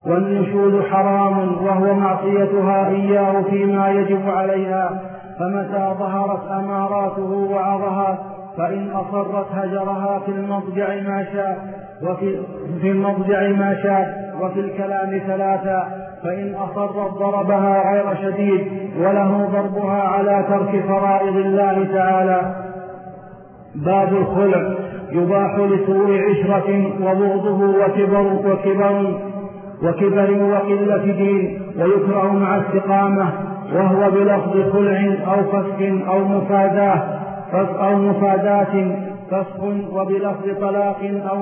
والنشوز حرام وهو معصيتها إياه فيما يجب عليها، فمتى ظهرت أماراته وعظها، فإن أصرت هجرها في المضجع ما شاء وفي الكلام ثلاثا، فإن أصرت ضربها غير شديد، وله ضربها على ترك فرائض الله تعالى. باب الخلع. يباح لسوء عشرة وبغضه وكبر وقلة دين، ويكره مع استقامة، وهو بلفظ خلع أو فسخ أو مفاداة فسخ، وبلفظ طلاق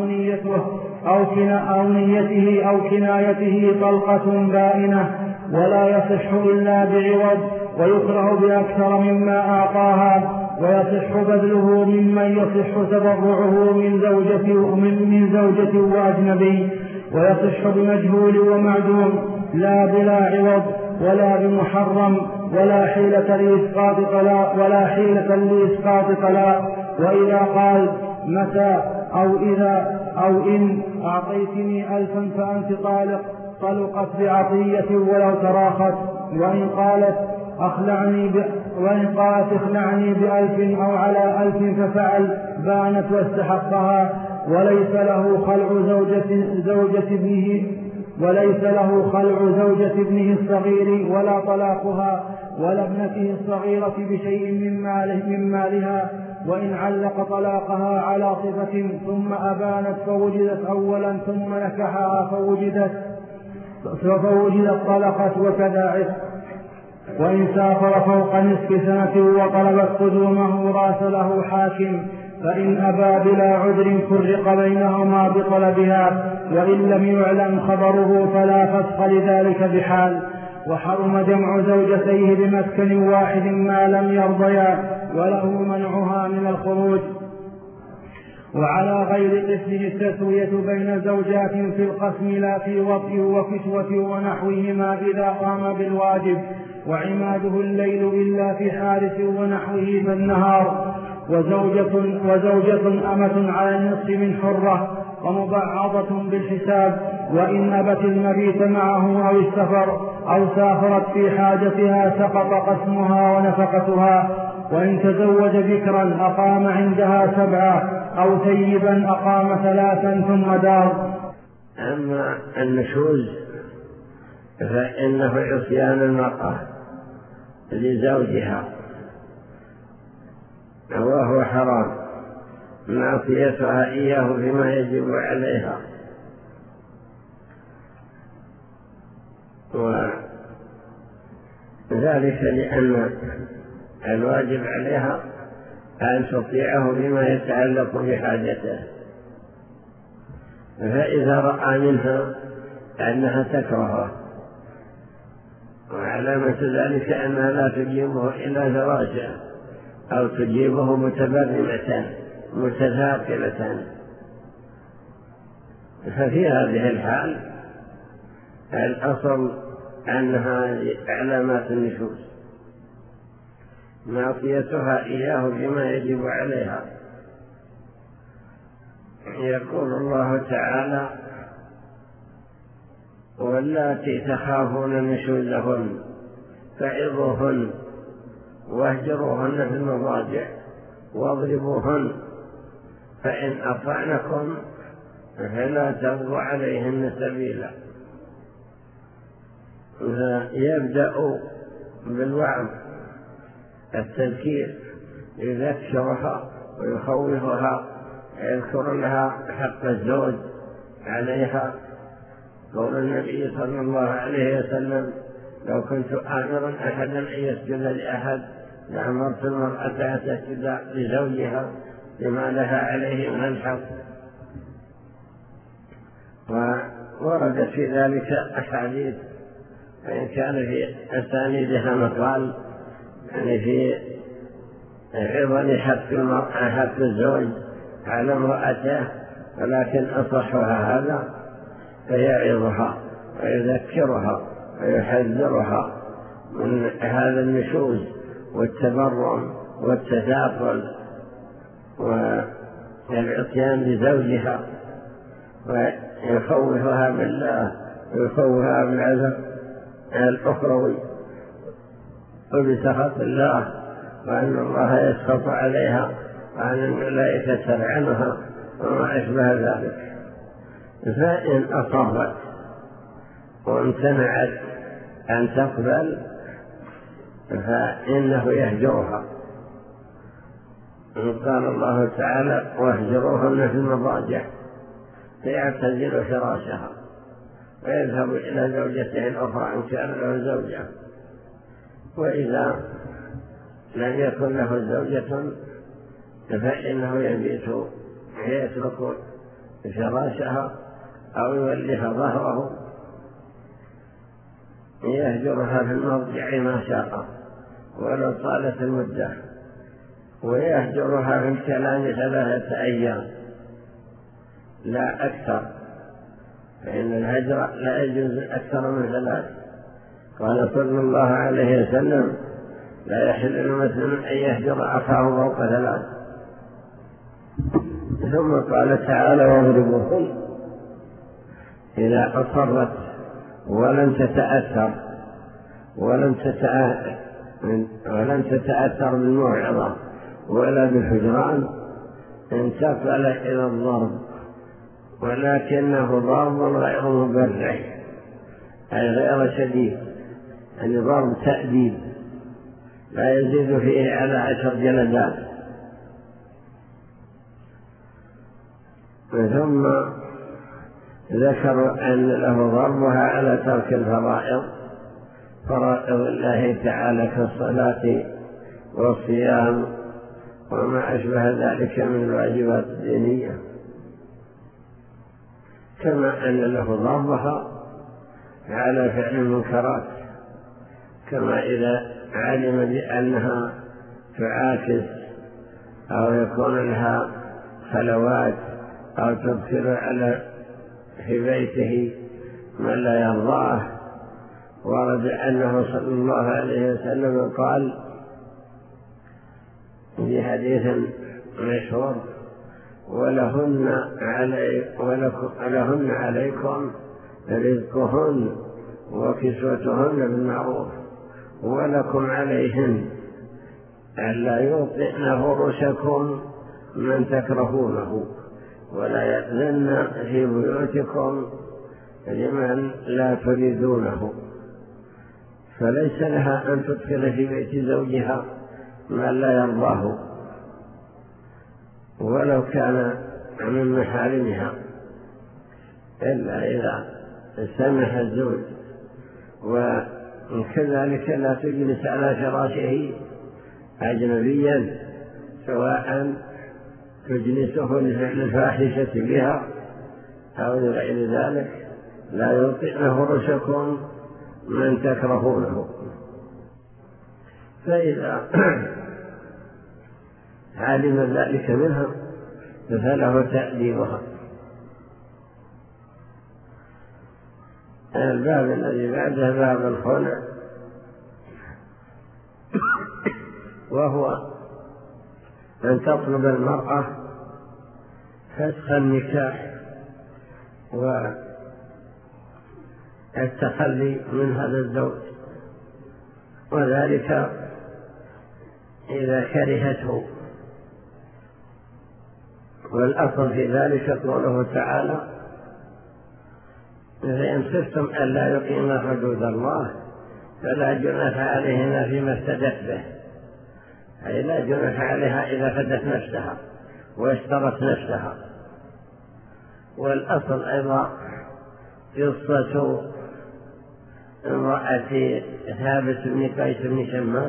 أو نيته أو كنايته طلقة بائنة، ولا يصح إلا بعوض، ويكره بأكثر مما أعطاها، ويصح بذله ممن يصح تبرعه من زوجة وأجنبي، ويصح بمجهول ومعدوم، لا بلا عوض ولا بمحرم، ولا حيلة لإسقاط طلاق. وإذا قال متى أو إذا أو إن أعطيتني 1000 فأنت طالق، طلقت بعطية ولو تراخت. وإن قالت اخلعني ب1000 أو على 1000 ففعل، بانت واستحقها، وليس له خلع زوجة ابنه الصغير ولا طلاقها، ولا ابنته الصغيرة بشيء من مالها. وإن علق طلاقها على صفة ثم أبانت فوجدت أولا ثم نكحها فوجدت طلقت وكذا. وإن سافر فوق نصف سنة وطلبت قدومه راسله حاكم، فإن أبى بلا عذر فرق بينهما بطلبها، وإن لم يعلم خبره فلا فسخ لذلك بحال. وحرم جمع زوجتيه بمسكن واحد ما لم يرضيا، وله منعها من الخروج. وعلى غير قسمه التسوية بين زوجات في القسم، لا في وطء وكسوة ونحوهما إذا قام بالواجب، وعماده الليل إلا في حارس ونحوه بالنهار. وزوجة أمة على النصف من حرة، ومبعضة بالحساب، وإن أبت المبيت معه أو السفر أو سافرت في حاجتها سقط قسمها ونفقتها. وإن تزوج بكرا أقام عندها 7، أو ثيبا أقام 3 ثم دار. أما النشوز فإنه عصيان المرأة لزوجها، وهو حرام، معصيتها إياه فيما يجب عليها، وذلك لأن الواجب عليها أن تطيعه بما يتعلق بحاجته، فإذا رأى منها أنها تكرهه، وعلامة ذلك أنها لا تجيبه إلا زواجه، أو تجيبه متبرمة متثاقلة، ففي هذه الحال الأصل أنها علامات النشوز، معصيتها إياه بما يجب عليها. يقول الله تعالى: واللاتي تخافون نشوزهن فعظوهن واهجروهن في المضاجع واضربوهن، فإن أطعنكم فلا تبغوا عليهن سبيلا. يبدأ بالوعظ، التذكير، يذكرها ويخوفها، يذكر لها حق الزوج عليها. قول النبي صلى الله عليه وسلم: لو كنت آمرا أحدا أن يسجد لأحد لأمرت المرأة أن تسجد لزوجها لما لها عليه من الحق. ووردت في ذلك أحاديث، فإن كان في أسانيدها مقال يعني في عظم حق الزوج على امرأته، ولكن أصحها هذا، فيعظها ويذكرها ويحذرها من هذا النشوز والتبرم والتثاقل والعصيان لزوجها، ويخوفها بالله ويخوفها بالعذاب الأخروي وبسخط الله، وأن الله يسخط عليها، وأن الملائكة تلعنها وما أشبه ذلك. فإن أصرت وامتنعت أن تقبل فإنه يهجرها. قال الله تعالى: واهجروهن في المضاجع، فيعتزل فراشها ويذهب إلى زوجته الأخرى إن كان له زوجة. وإذا لم يكن له زوجة فإنه يترك فراشها أو يوليها ظهره، يهجرها في المضجع ما شاء ولو طالت المدة، ويهجرها في الكلام 3 أيام لا أكثر، فإن الهجر لا يجوز أكثر من 3. قال صلى الله عليه وسلم: لا يحل لمسلم أن يهجر أخاه فوق 3. ثم قال تعالى: واضربوهن إذا أصرت ولم تتأثر بالموعظة ولا بالحجران انتقل إلى الضرب، ولكنه ضرب غير مبرح أي غير شديد، يعني ضرب تأديب لا يزيد فيه على 10 جلدات. ثم ذكروا أن له ضربها على ترك الفرائض، فرائض الله تعالى كالصلاة والصيام وما أشبه ذلك من الواجبات الدينية، كما أن له ضربها على فعل المنكرات، كما إذا علم بأنها تعاكس أو يكون لها خلوات أو تدخل في بيته من لا يرضاه. ورد أنه صلى الله عليه وسلم قال في حديث مشهور: ولهن عليكم رزقهن وكسوتهن بالمعروف، ولكم عليهن ألا يوطئن فرشكم من تكرهونه، ولا يأذن في بيوتكم لمن لا تريدونه. فليس لها أن تدخل في بيت زوجها من لا يرضاه ولو كان من محارمها، إلا إذا سمح الزوج. وكذلك لا تجلس على فراشه أجنبيا، سواء تجلسه لفعل الفاحشة بها أو لغير ذلك. لا يوطئن فرشكم من تكرهونه. فإذا علم ذلك منها فله تأديبها. الباب الذي بعده باب الخلع، وهو أن تطلب المرأة فسخ النكاح والتخلي من هذا الزوج، وذلك إذا كرهته. والأصل في ذلك قوله تعالى: فإن خفتم ألا يقيم حدود الله فلا جناح عليهما فيما افتدت به، أي لا جناح عليها إذا فدت نفسها واشترت نفسها. والأصل أيضا قصة امرأة ثابت بن قيس بن شماس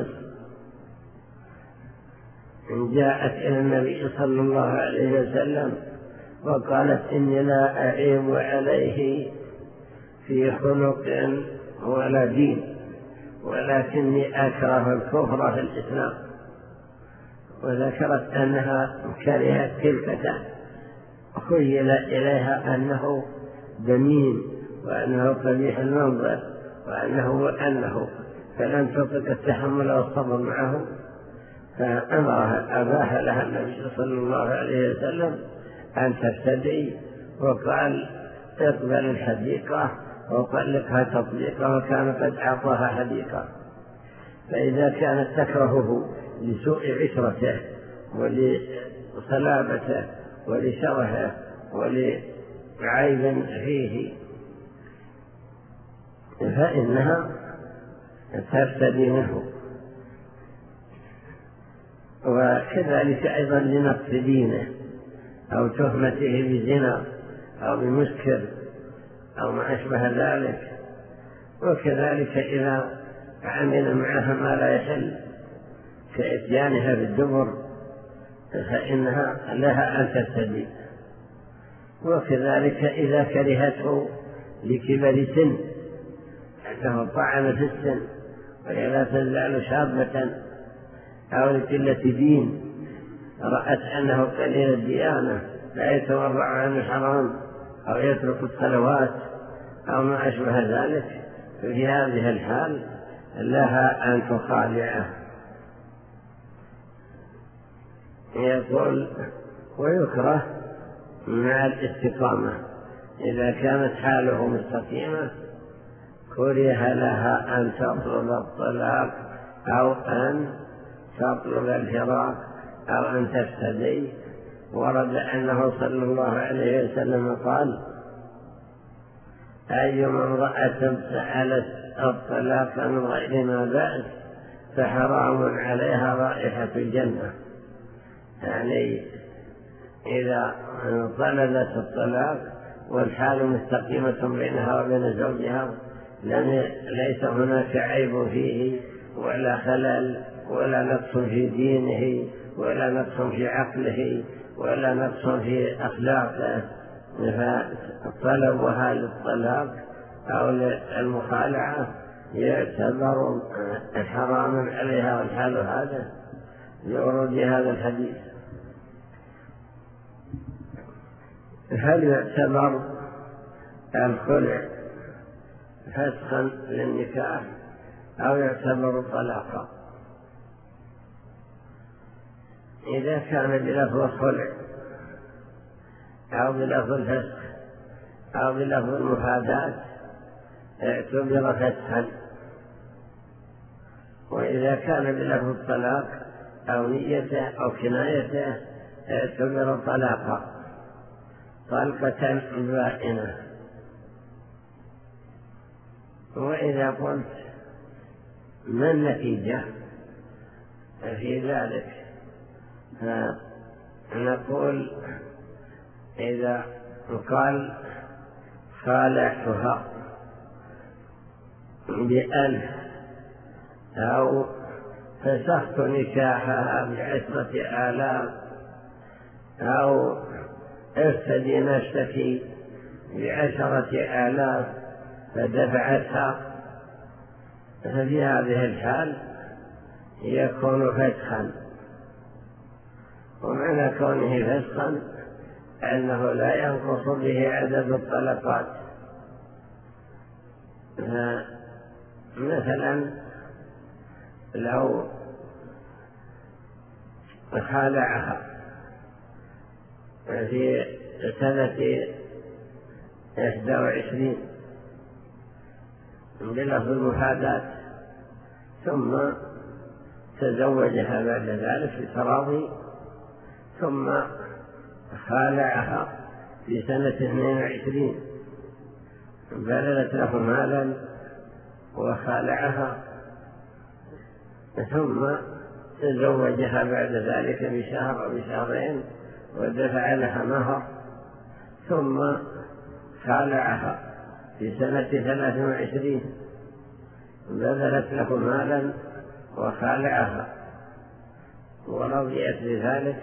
جاءت إلى النبي صلى الله عليه وسلم وقالت: إني لا أعيب عليه في خلق ولا دين، ولكني أكره الكفر في الإسلام. وذكرت أنها كرهت تلك، خيل إليها أنه دميم وأنه قبيح المنظر وأنه فلم تطق التحمل والصبر معه، فأمرها أباح لها النبي صلى الله عليه وسلم أن تفتدي، وقال: اقبل الحديقة وطلقها تطليقا وكان قد أعطاها حديقا. فإذا كانت تكرهه لسوء عشرته ولصلابته ولشرهه ولعيب فيه فإنها ترتدي منه. وكذلك أيضا لنقص دينه أو تهمته بزنا أو بمسكر أو ما أشبه ذلك. وكذلك إذا عمل معها ما لا يحل كإتيانها بالدبر فإنها لها أن ترتدي. وكذلك إذا كرهته لكبر سن أنه طعن في السن وهي لا تزال شابة أو لقلة دين رأت أنه قليل الديانة لا يتورع عن الحرام أو يترك الصلوات أو ما أشبه ذلك، في هذه الحال لها أن تخالعه. يقول ويكره مع الاستقامة إذا كانت حاله مستقيمة كره لها أن تطلب الطلاق أو أن تطلب الفراق أو أن تفتدي. ورد أنه صلى الله عليه وسلم قال أيما امرأة سألت الطلاق من غير ما بأس فحرام عليها رائحة الجنة. يعني إذا طلبت الطلاق والحال مستقيمة بينها وبين زوجها ليس هناك عيب فيه ولا خلل ولا نقص في دينه ولا نقص في عقله ولا نقص في أخلاقه، فطلبها للطلاق أو للمخالعة يعتبر حراما عليها والحال هذا لورود هذا الحديث. هل يعتبر الخلع فسخا للنكاح أو يعتبر طلاقا؟ إذا كان بلفظ الخلع أو بلفظ الفسخ أو بلفظ المفادات اعتبر فسخا، وإذا كان بلفظ الطلاق أو نيته أو كنايته اعتبر طلاقا طلقة بائنة. وإذا قلت ما النتيجة في ذلك فنقول إذا قال خالعتها ب1000 أو فسخت نكاحها ب10,000 أو ارتدي نفسك ب10,000 فدفعتها، ففي هذه الحال يكون فسخا. ومعنى كونه فسخا أنه لا ينقص به عدد الطلقات. مثلا لو خالعها في سنة 21 بلفظ المفادات ثم تزوجها بعد ذلك بتراضي ثم خالعها في سنة 22 بذلت له مالا وخالعها ثم تزوجها بعد ذلك بشهر أو بشهرين ودفع لها مهر ثم خالعها في سنة 23 بذلت له مالا وخالعها ورضيت بذلك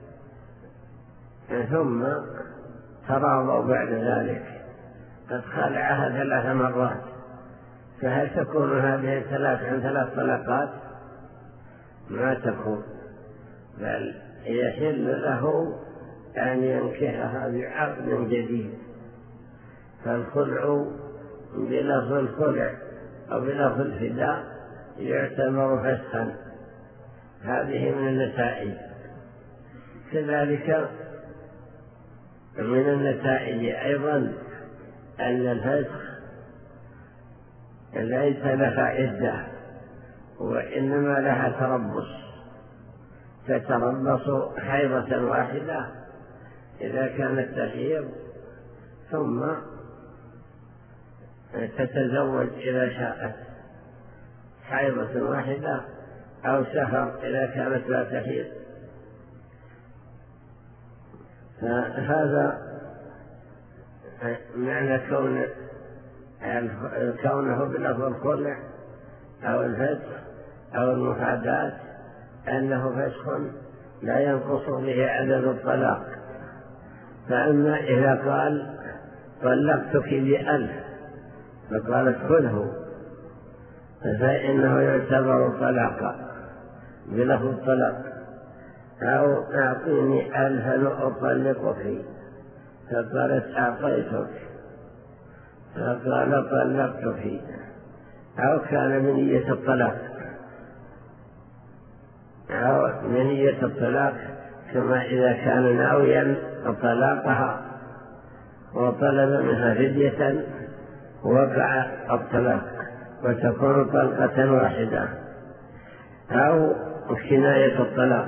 ثم تراضوا بعد ذلك قد خالعها 3 مرات، فهل تكون هذه 3 عن 3 طلقات؟ ما تكون، بل يحل له أن ينكحها بعقد جديد. فالخلع بلفظ الخلع أو بلفظ الفداء يعتبر فسخا. هذه من النتائج. كذلك من النتائج أيضا أن الفسخ ليس لها عدة وإنما لها تربص، تتربص حيضة واحدة إذا كانت تحيض، ثم تتزوج إذا شاءت، حيضة واحدة أو شهر إذا كانت لا تحيض. فهذا معنى كونه بلفظ الخلع أو الفسخ أو المفادات أنه فسخ لا ينقص به عدد الطلاق. فأما إذا قال طلقتك ب1000 فقالت خذه، فإنه يعتبر طلاقا بلفظ الطلاق. أو أعطيني 1000 أطلقك، فقالت أعطيتك، فقال طلقتك. أو كان بنية الطلاق، أو بنية الطلاق كما إذا كان ناويا طلاقها وطلب منها فدية وقع الطلاق وتكون طلقة واحدة. أو كناية الطلاق،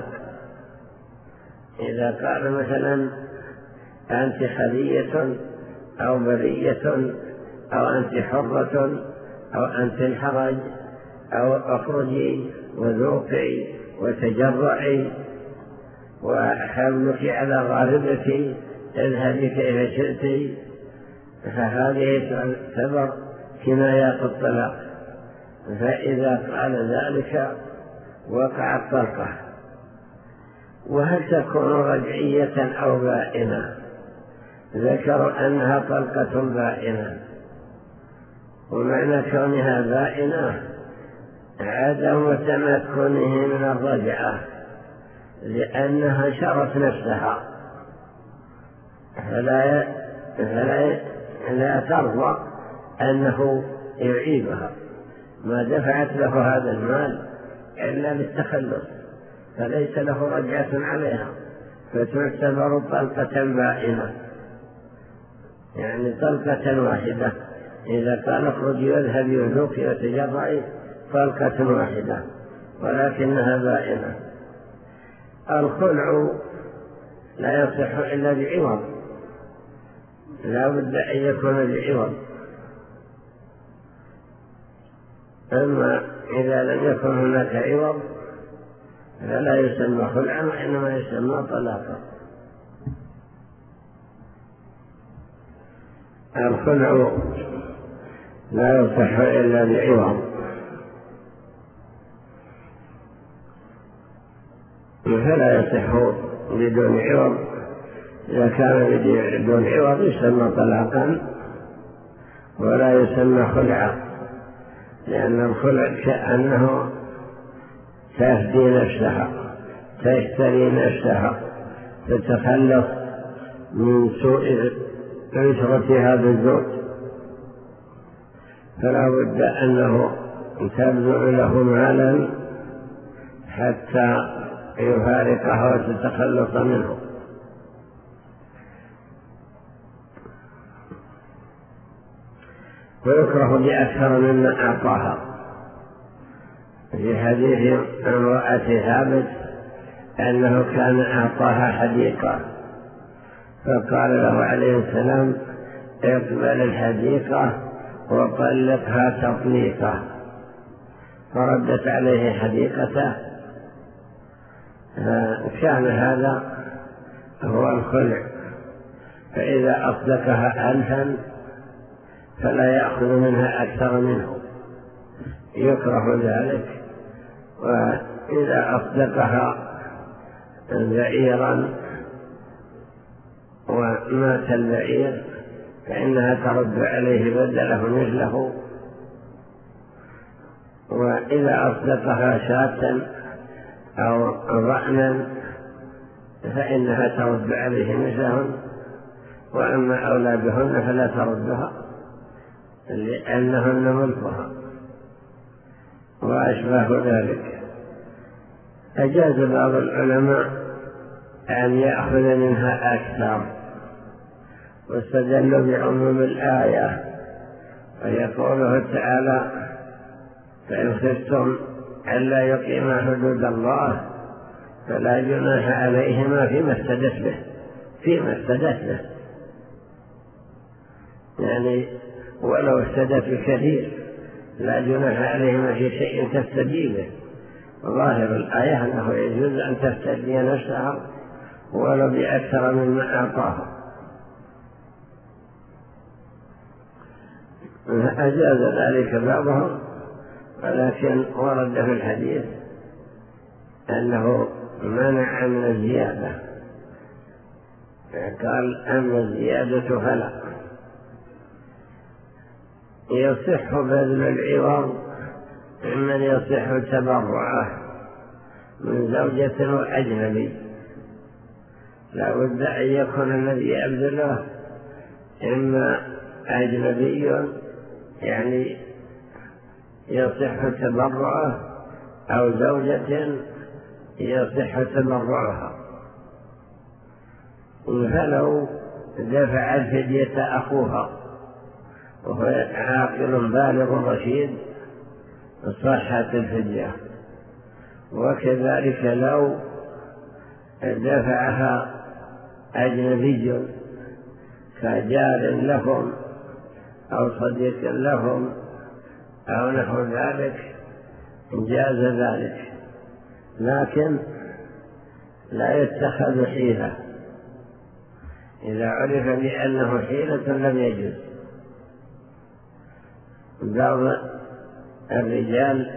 إذا قال مثلا أنت خلية أو برية أو أنت حرة أو أنت الحرج أو أخرجي وذوقي وتجرعي وحملك على غاربك اذهبي كيف شئت، فهذه تعتبر كنايات الطلاق. فإذا قال ذلك وقع الطلقة. وهل تكون رجعية أو بائنة؟ ذكروا أنها طلقة بائنة، ومعنى كونها بائنة عدم تمكنه من الرجعة، لأنها شرت نفسها فلا ترضى أنه يعيبها، ما دفعت له هذا المال إلا للتخلص، فليس له رجعة عليها، فتعتبر طلقة بائنة، يعني طلقة واحدة. إذا قال اخرجي واذهبي وذوقي وتجرعي طلقة واحدة، ولكنها بائنة. الخلع لا يصح إلا بعوض، لا بد أن يكون بعوض. أما إذا لم يكن هناك عوض فلا يسمى خلعا، وإنما يسمى طلاقا. الخلع لا يصح إلا بعوض، فلا يصح بدون عوض. إذا كان بدون عوض يسمى طلاقا ولا يسمى خلعا، لأن الخلع كأنه تفدي نفسها، تشتري نفسها، تتخلص من سوء عشرة هذا الزوج، فلا بد أنه تبذل له مالا حتى يفارقها وتتخلص منه. ويكره بأكثر مما أعطاها. في حديث امرأة ثابت أنه كان أعطاها حديقة، فقال له عليه السلام اقبل الحديقة وطلقها تطليقة، فردت عليه حديقته. كان هذا هو الخلع. فإذا أصدقها 1000 فلا يأخذ منها أكثر منه، يكره ذلك. وإذا أصدقها بعيرا ومات البعير فإنها ترد عليه بدله مثله. وإذا أصدقها شاة أو ضأنا فإنها ترد عليه مثلهم. وأما أولادهن فلا تردها، لأنهن ملكها وأشباه ذلك. أجاز بعض العلماء أن يأخذ منها أكثر، واستدلوا بعموم الآية ويقوله تعالى: فإن خفتم ألا يقيما حدود الله فلا جناح عليهما فيما افتدت به، يعني ولو افتدت بكثير لا جناح عليهما في شيء تفتدي به. ظاهر الآية أنه يجوز أن تفتدي نفسها ولو بأكثر مما أعطاها. أجاز ذلك بعضهم، ولكن ورد في الحديث أنه منع من الزيادة، قال: أما الزيادة فلا. يصح بذل العوض ممن يصح تبرعه من زوجة وأجنبي، لا بد أن يكون الذي يبذله إما أجنبي يعني يصح تبرعه، أو زوجة يصح تبرعها. فلو دفع الفدية أخوها وهو عاقل بالغ رشيد صحت الفدية، وكذلك لو دفعها أجنبي كجار لهم أو صديق لهم أو نحو ذلك جاز ذلك، لكن لا يتخذ حيلة. إذا عرف بأنه حيلة لم يجوز. بعض الرجال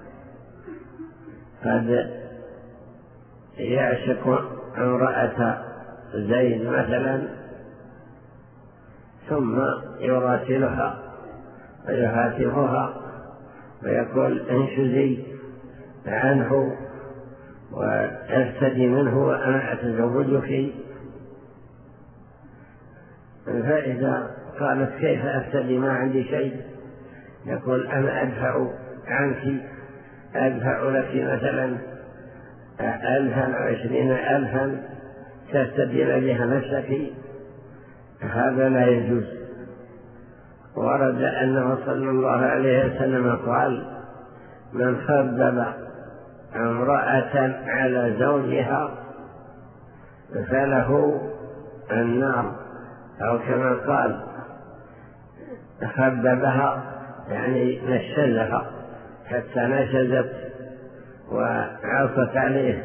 قد يعشق امرأة زيد مثلا ثم يراسلها ويهاتفها ويقول: انشزي عنه وافتدي منه وأنا أتزوجك. فإذا قالت: كيف أفتدي ما عندي شيء؟ يقول: أنا أدفع عنك، أدفع لك مثلا 1000 أو 20,000 تستدين بها نفسك. هذا لا يجوز. ورد أنه صلى الله عليه وسلم قال: من خبب امرأة على زوجها فله النار، أو كما قال: خببها يعني نشزها حتى نشزت وعصت عليه.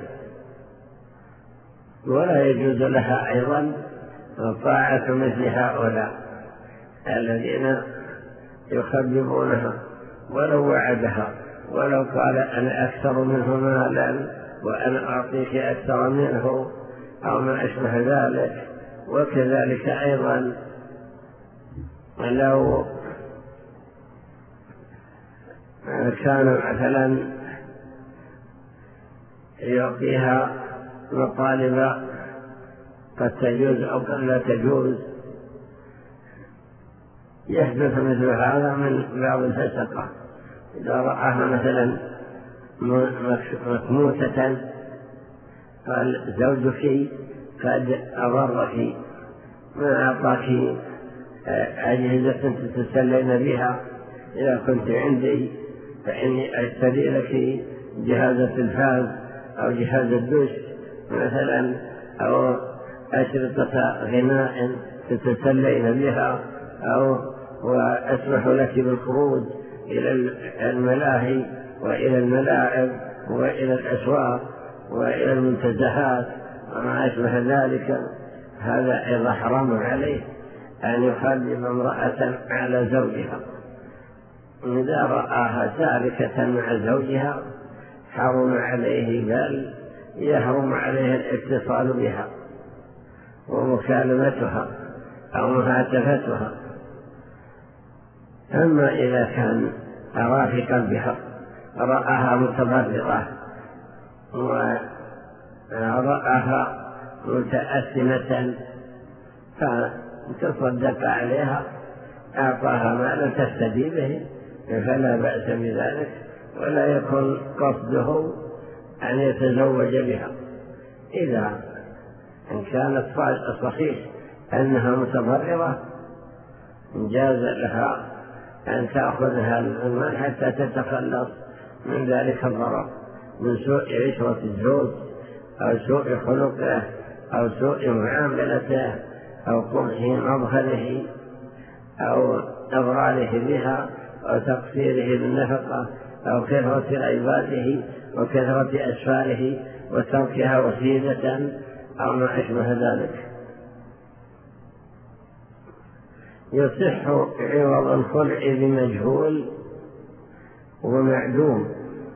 ولا يجوز لها أيضا طاعة مثل هؤلاء الذين يخببونها، ولو وعدها، ولو قال: أنا أكثر منه مالا وأنا أعطيك أكثر منه أو ما أشبه ذلك. وكذلك أيضا لو كان مثلا يعطيها مطالب قد تجوز أو قد لا تجوز، يحدث مثل هذا من بعض الفسقة. إذا رآها مثلا مكموتة قال: زوجك قد أضرك، ما أعطاك أجهزة تتسلين بها، إذا كنت عندي فإني أشتري لك جهاز التلفاز أو جهاز الدش مثلا، أو أشرطة غناء تتسلين بها، أو وأسمح لك بالخروج إلى الملاهي وإلى الملاعب وإلى الأسواق وإلى المنتزهات وما أشبه ذلك. هذا أيضا حرام عليه أن يخلف امرأة على زوجها. إذا رآها سالكة مع زوجها حرم عليه، بل يحرم عليه الاتصال بها ومكالمتها أو مهاتفتها. أما إذا كان رافقا بها، رآها متضررة ورآها متأثمة فتصدق عليها، أعطاها مالا تفتدي به، فلا بأس بذلك، ولا يكون قصده أن يتزوج بها. إذا إن كانت صحيح أنها متضررة جاز لها أن تأخذها المال حتى تتخلص من ذلك الضرر، من سوء عشرة الزوج أو سوء خلقه أو سوء معاملته أو قبح مظهره أو إضراله بها أو تقصيره بالنفقة أو كثرة عباده وكثرة أسفاره وتركها وسيلة أو ما أشبه ذلك. يصح عوض الخلع بمجهول ومعدوم،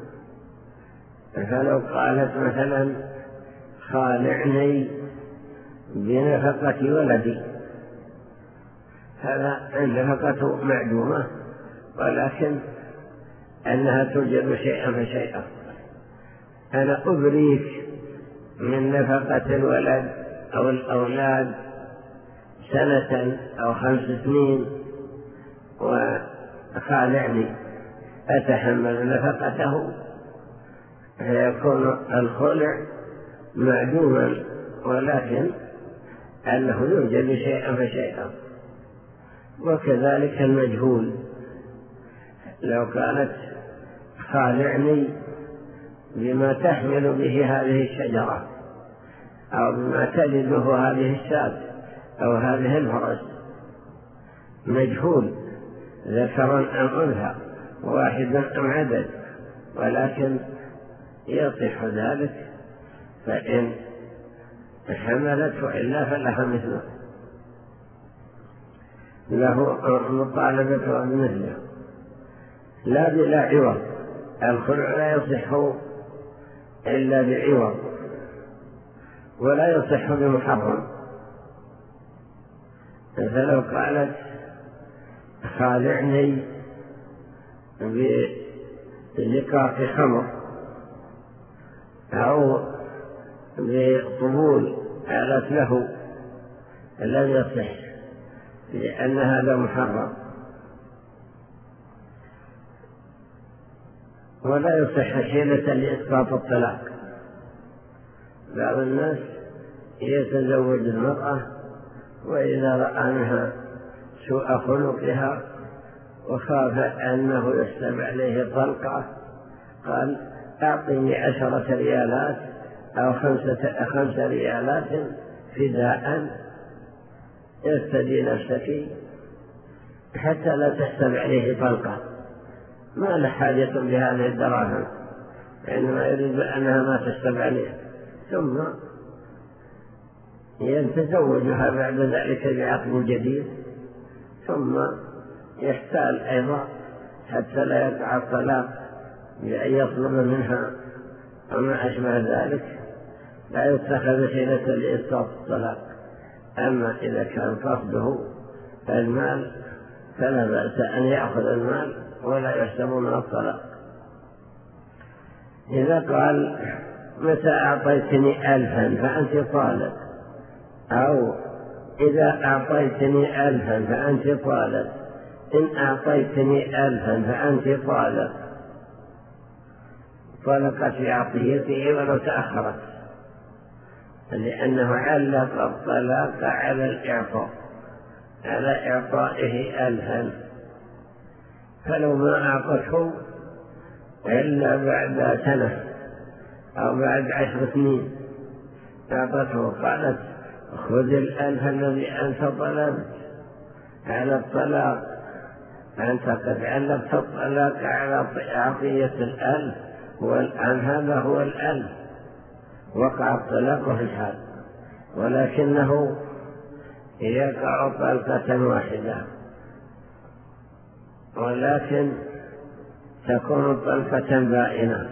فلو قالت مثلا خالعني بنفقة ولدي، هذا النفقة معدومة ولكن أنها توجب شيئا فشيئا. أنا أبريك من نفقة الولد أو الأولاد 1 سنة أو 5 سنين وخالعني أتحمل نفقته، فيكون الخلع معدوما ولكن أنه يوجد شيئا فشيئا. وكذلك المجهول، لو كانت خالعني بما تحمل به هذه الشجرة أو بما تلده هذه الشاة أو هذه الفرس، مجهول ذكرا أم أنثى واحدا أم عدد، ولكن يصح ذلك، فإن حملت وإلا فلها مثله، له مطالبة مثله لا بلا عوض. الخلع لا يصح إلا بعوض ولا يصح بمحرم. فلو قالت خالعني بلقاط خمر أو بقبول قالت له لم يصح لأن هذا محرم، ولا يصح حيلة لإسقاط الطلاق. بعض الناس يتزوج المرأة وإذا رأى منها سوء خلقها وخاف أنه يحسب عليه طلقة قال أعطني 10 ريالات أو 5 ريالات فداء يفتدي نفسك حتى لا تحسب عليه طلقة. ما له حاجة بهذه الدراهم، إنما يريد أنها ما تحسب عليه، ثم يتزوجها بعد ذلك بعقد جديد، ثم يحتال أيضا حتى لا يقع الطلاق بأن يطلب منها وما أشبه ذلك، لا يتخذ حيلة لإسقاط الطلاق. أما إذا كان قصده المال فلا بأس أن يأخذ المال ولا يحسب من الطلاق. إذا قال متى أعطيتني 1000 فأنت طالب، أو إذا أعطيتني 1000 فأنت طالب، إن أعطيتني 1000 فأنت طالب، طلقت في عطيته ولو تأخرت، لأنه علق الطلاق على الإعطاء، على إعطائه 1000. فلو ما أعطته إلا بعد 1 سنة أو بعد 10 سنين أعطته قالت خذ 1000 الذي أنت طلبت على الطلاق، أنت قد علقت الطلاق على عطية 1000 والآن هذا هو 1000، وقع الطلاق في الحال، ولكنه يقع طلقة واحدة، ولكن تكون طلقة بائنة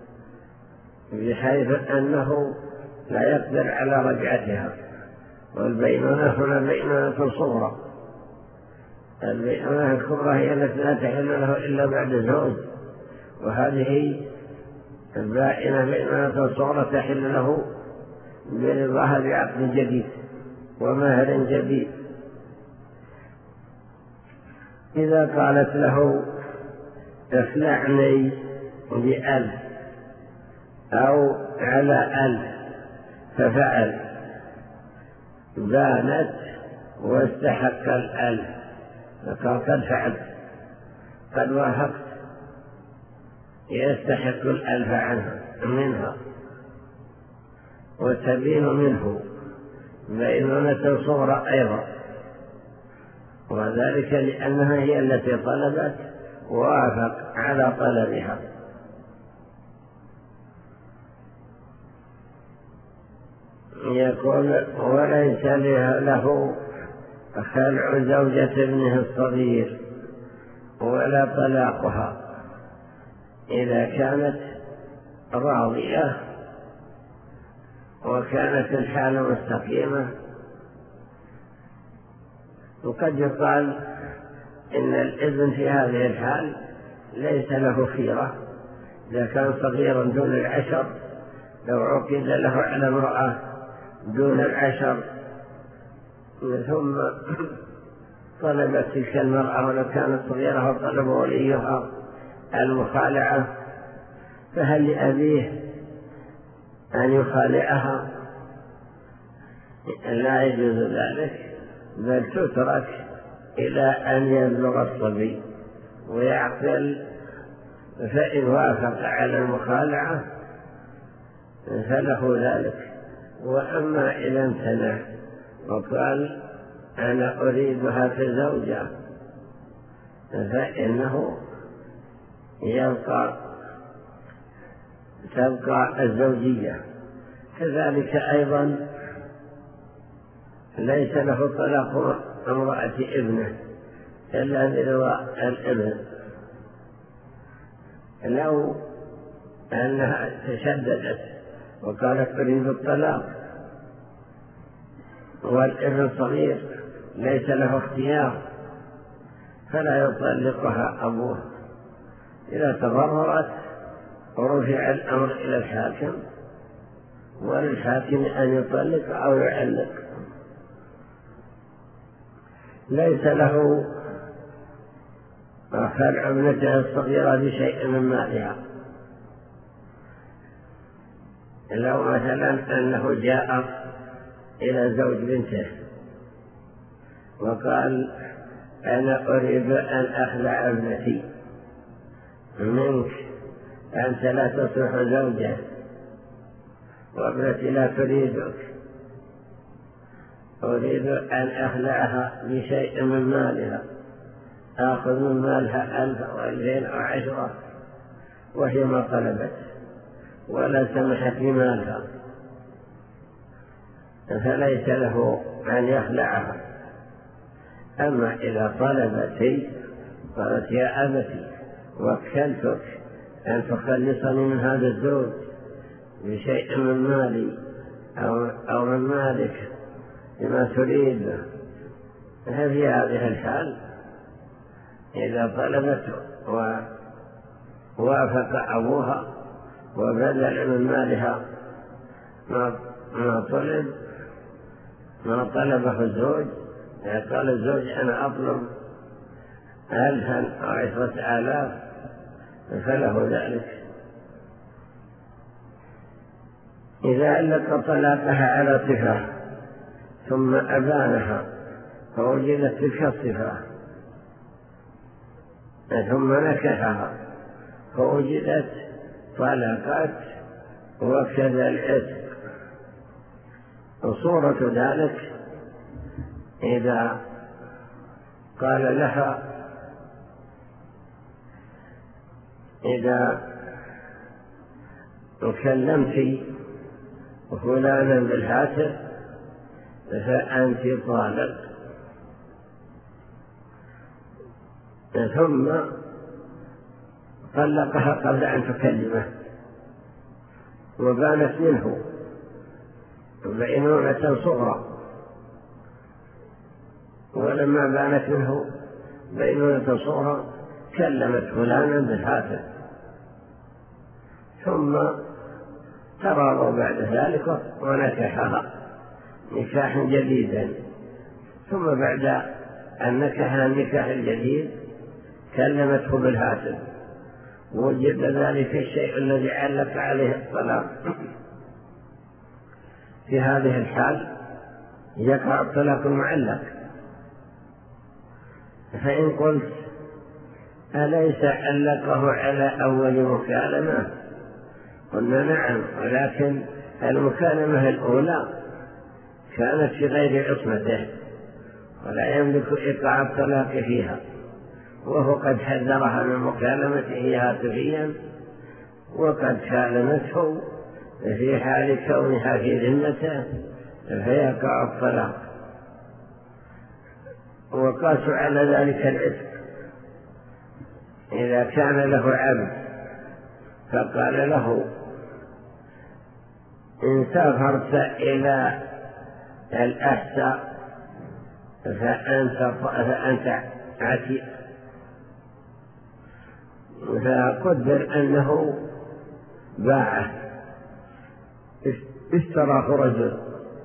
بحيث أنه لا يقدر على رجعتها. والبينونة هنا بينونة صغرى، البينونة الكبرى هي التي لا تحل له إلا بعد زوج، وهذه البائنة بينونة صغرى تحل له برضاها بعقد جديد ومهر جديد. إذا قالت له اخلعني ب1000 أو على 1000 ففعل، بانت واستحق 1000 فقال قد فعلت قد وافقت يستحق الألف منها، وتبين منه بينونة صغرى أيضا، وذلك لأنها هي التي طلبت ووافق على طلبها. يقول: وليس له خلع زوجة ابنه الصغير ولا طلاقها إذا كانت راضية وكانت الحال مستقيمة. وقد يقال إن الابن في هذه الحال ليس له خيرة، إذا كان صغيرا دون 10 لو عقد له على امرأة دون 10 ثم طلبت تلك المرأة ولو كانت صغيرة وطلب وليها المخالعة، فهل لأبيه أن يخالعها؟ لا يجوز ذلك، بل تترك إلى أن يبلغ الصبي ويعقل، فإن وافق على المخالعة فله ذلك. وأما إذا امتنع وقال: أنا أريدها كزوجة، فإنه تبقى الزوجية. كذلك أيضا ليس له طلاق امرأة ابنه إلا برضا الابن. لو أنها تشددت وقالت أريد الطلاق والابن صغير ليس له اختيار، فلا يطلقها أبوه. إذا تضررت ورفع الأمر إلى الحاكم، وللحاكم أن يطلق أو يعلق. ليس له خلع ابنته الصغيرة بشيء من مالها. لو مثلا أنه جاء إلى زوج بنته وقال: أنا أريد أن أخلع ابنتي منك، أنت لا تصلح زوجة وابنتي لا تريدك، أريد أن أخلعها بشيء من مالها، آخذ من مالها 1000 أو 2000 أو 10، وهي ما طلبت ولا سمحت بمالها، فليس له أن يخلعها. أما إذا قالت: يا أبتي وكلتك أن تخلصني من هذا الزوج بشيء من مالي أو من مالك بما تريد، ففي هذه الحال إذا طلبته ووافق أبوها وبذل من مالها ما طلبه الزوج، قال الزوج: أنا أطلب 1000 أو 10,000، فله ذلك. إذا علق طلاقها على صفة ثم أبانها فوجدت تلك الصفة، ثم نكحها فوجدت طلقت وكذا العتق. وصورة ذلك إذا قال لها: إذا كلمت فلانا بالهاتف فأنت طالق، ثم طلقها قبل أن تكلمه وبانت منه بينونة صغرى، ولما بانت منه بينونة صغرى كلمت فلانا بالهاتف، ثم تراضوا بعد ذلك ونكحها نكاحا جديدا، ثم بعد أن نكحها النكاح الجديد كلمته بالهاتف، وجد ذلك الشيء الذي علق عليه الطلاق. في هذه الحال يقع الطلاق المعلق. فإن قلت أليس علقه على أول مكالمة؟ قلنا نعم، ولكن المكالمة الأولى كانت في غير عصمته ولا يملك إيقاع الطلاق فيها، وهو قد حذرها من مكالمته هاتفيا، وقد كلمته في حال كونها في ذمته فيقع الطلاق. وقاسوا على ذلك العتق. إذا كان له عبد فقال له إن سافرت إلى الأحساء فأنت عتيق، فقدر أنه باعه، اشتراه رجل،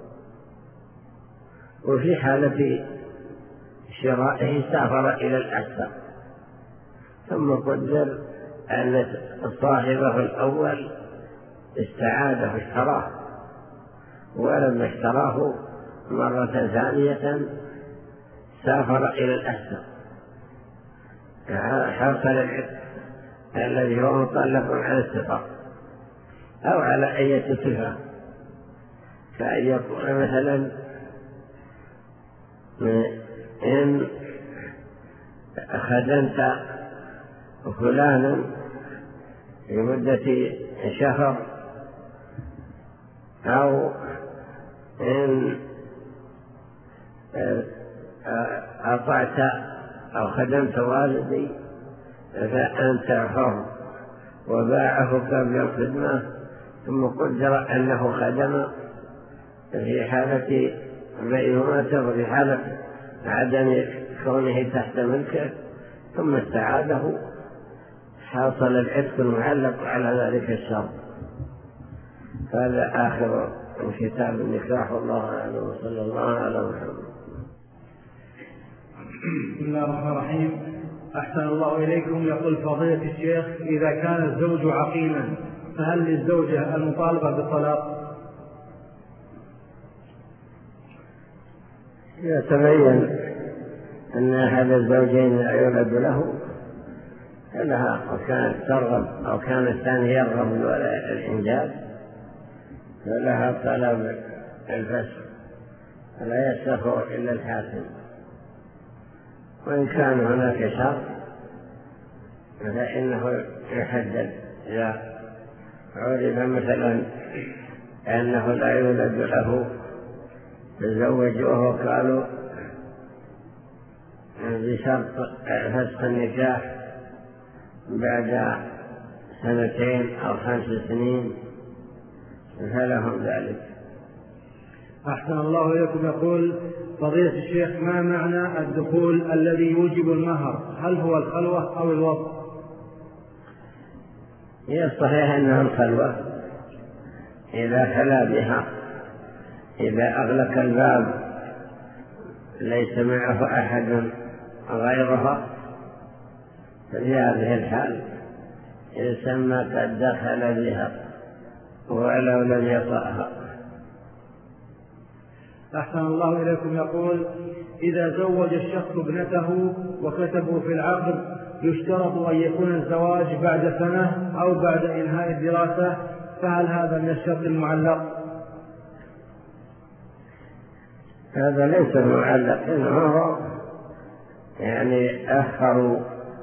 وفي حالة شرائه سافر إلى الأحساء، ثم قدر أن صاحبه الأول استعاده اشتراه، ولما اشتراه مرة ثانية سافر إلى الأحساء، حصل العتق الذي هو مطلق على الاتفاق أو على أي صفة، كأن يقول مثلا إن خدمت فلانا لمدة شهر، أو إن أطعت أو خدمت والدي فأنت حر، وباعه قبل الخدمة، ثم قدر أنه خدم في حالة بينونته وفي حالة عدم كونه تحت ملكه، ثم استعاده، حصل العتق المعلق على ذلك الشرط. هذا آخر كتاب النكاح، والله أعلم، وصلى الله على محمد. بسم الله الرحمن الرحيم. أحسن الله إليكم. يقول فضيلة الشيخ: إذا كان الزوج عقيما فهل للزوجة المطالبة بالطلاق؟ يتبين أن أحد الزوجين لا يولد له لها، وكانت ترغب أو كان الثاني يرغب الإنجاب، فلها طلب الفسخ، فلا يسخر إلا الحاكم. وإن كان هناك شرط فإنه يحدد. إذا عرف مثلا أنه لا يولد له تزوجوه قالوا بشرط فسخ النكاح بعد 2 أو 5 سنين فلهم ذلك. أحسن الله إليكم. يقول فضيلة الشيخ: ما معنى الدخول الذي يوجب المهر؟ هل هو الخلوة أو الوضع؟ هي الصحيح أنها الخلوة إذا خلا بها، إذا أغلق الباب ليس معه أحد غيرها، ففي هذه الحال يسمى قد دخل بها ولو لم يطأها. أحسن الله إليكم. يقول: إذا زوج الشخص ابنته وكتبوا في العقد يشترط أن يكون الزواج بعد 1 سنة أو بعد إنهاء الدراسة، فهل هذا من الشرط المعلق؟ هذا ليس معلق، إنه يعني أخروا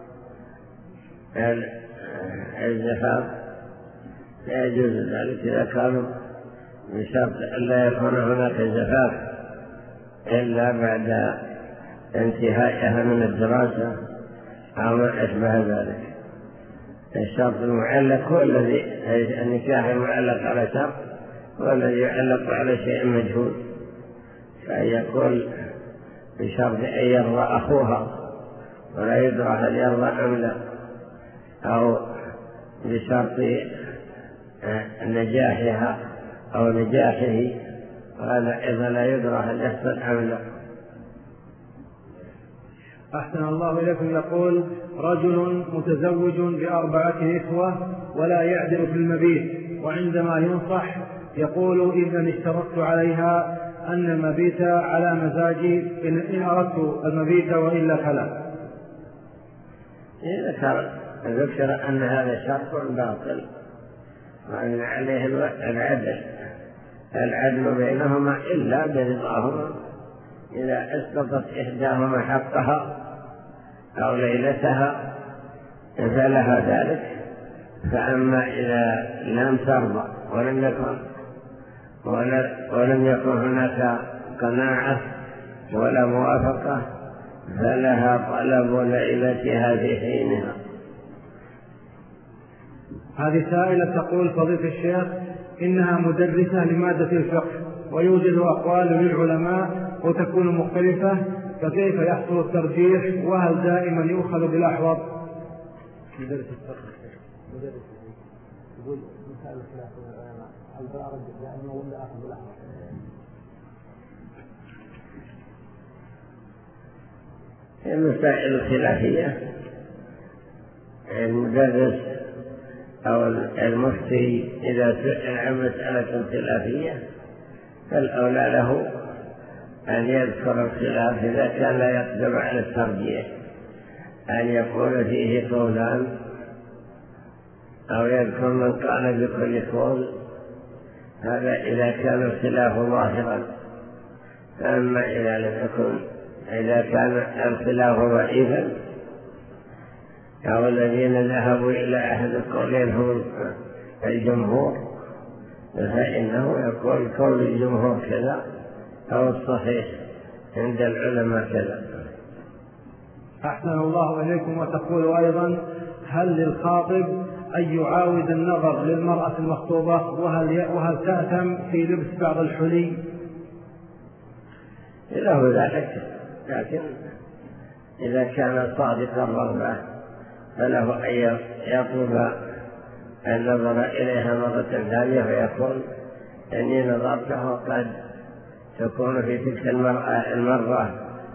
الزفاف، لا يجوز ذلك إذا كانوا بشرط ألا يكون هناك زفاف إلا بعد انتهائها من الدراسة أو ما أشبه ذلك. الشرط المعلق هو الذي النكاح المعلق على شرط هو الذي يعلق على شيء مجهول، فأن يقول بشرط أن يرضى أخوها ولا يدرى هل يرضى أم لا، أو بشرط نجاحها أو نجاحه، وهذا إذا لا يدرى هل يحصل أم لا. أحسن الله إليكم. يقول: رجل متزوج ب4 إخوة ولا يعدل في المبيت، وعندما ينصح يقول: إذا اشترطت عليها أن المبيت على مزاجي إن أردت المبيت وإلا فلا. ذكر أن هذا شرط باطل وأن عليه العدل بينهما إلا برضاهما. إذا أسقطت إحداهما حقها أو ليلتها فلها ذلك. فأما إذا لم ترضى ولم يكن هناك قناعة ولا موافقة فلها طلب ليلتها في حينها. هذه سائلة تقول: فضيلة الشيخ، إنها مدرسة لمادة الفقه ويوجد أقوال للعلماء وتكون مختلفة، فكيف يحصل الترجيح وهل دائما يؤخذ بالأحوط؟ مدرس الفقه يقول مسائل الخلاف بين العلماء هل أرجح دائما ولا أخذ بالأحوط؟ المسائل الخلافية المدرس أو المفتي إذا سئل عن مسألة خلافية فالأولى له أن يذكر الخلاف إذا كان لا يقدر على الترجيح، أن يقول فيه قولان أو يذكر من قال بكل قول. هذا إذا كان الخلاف ظاهرا. أما إذا كان الخلاف ضعيفا أو الذين ذهبوا إلى أحد القولين هم الجمهور فإنه يقول قول الجمهور كذا أو الصحيح عند العلماء كذا. أحسن الله إليكم. وتقول أيضا: هل للخاطب أن يعاود النظر للمرأة المخطوبة وهل تأثم في لبس بعض الحلي؟ له ذلك، لكن إذا كان صادق الرغبة فله أن يطلب النظر إليها مرة ثانية فيقول: إني نظرته قد تكون في تلك المرة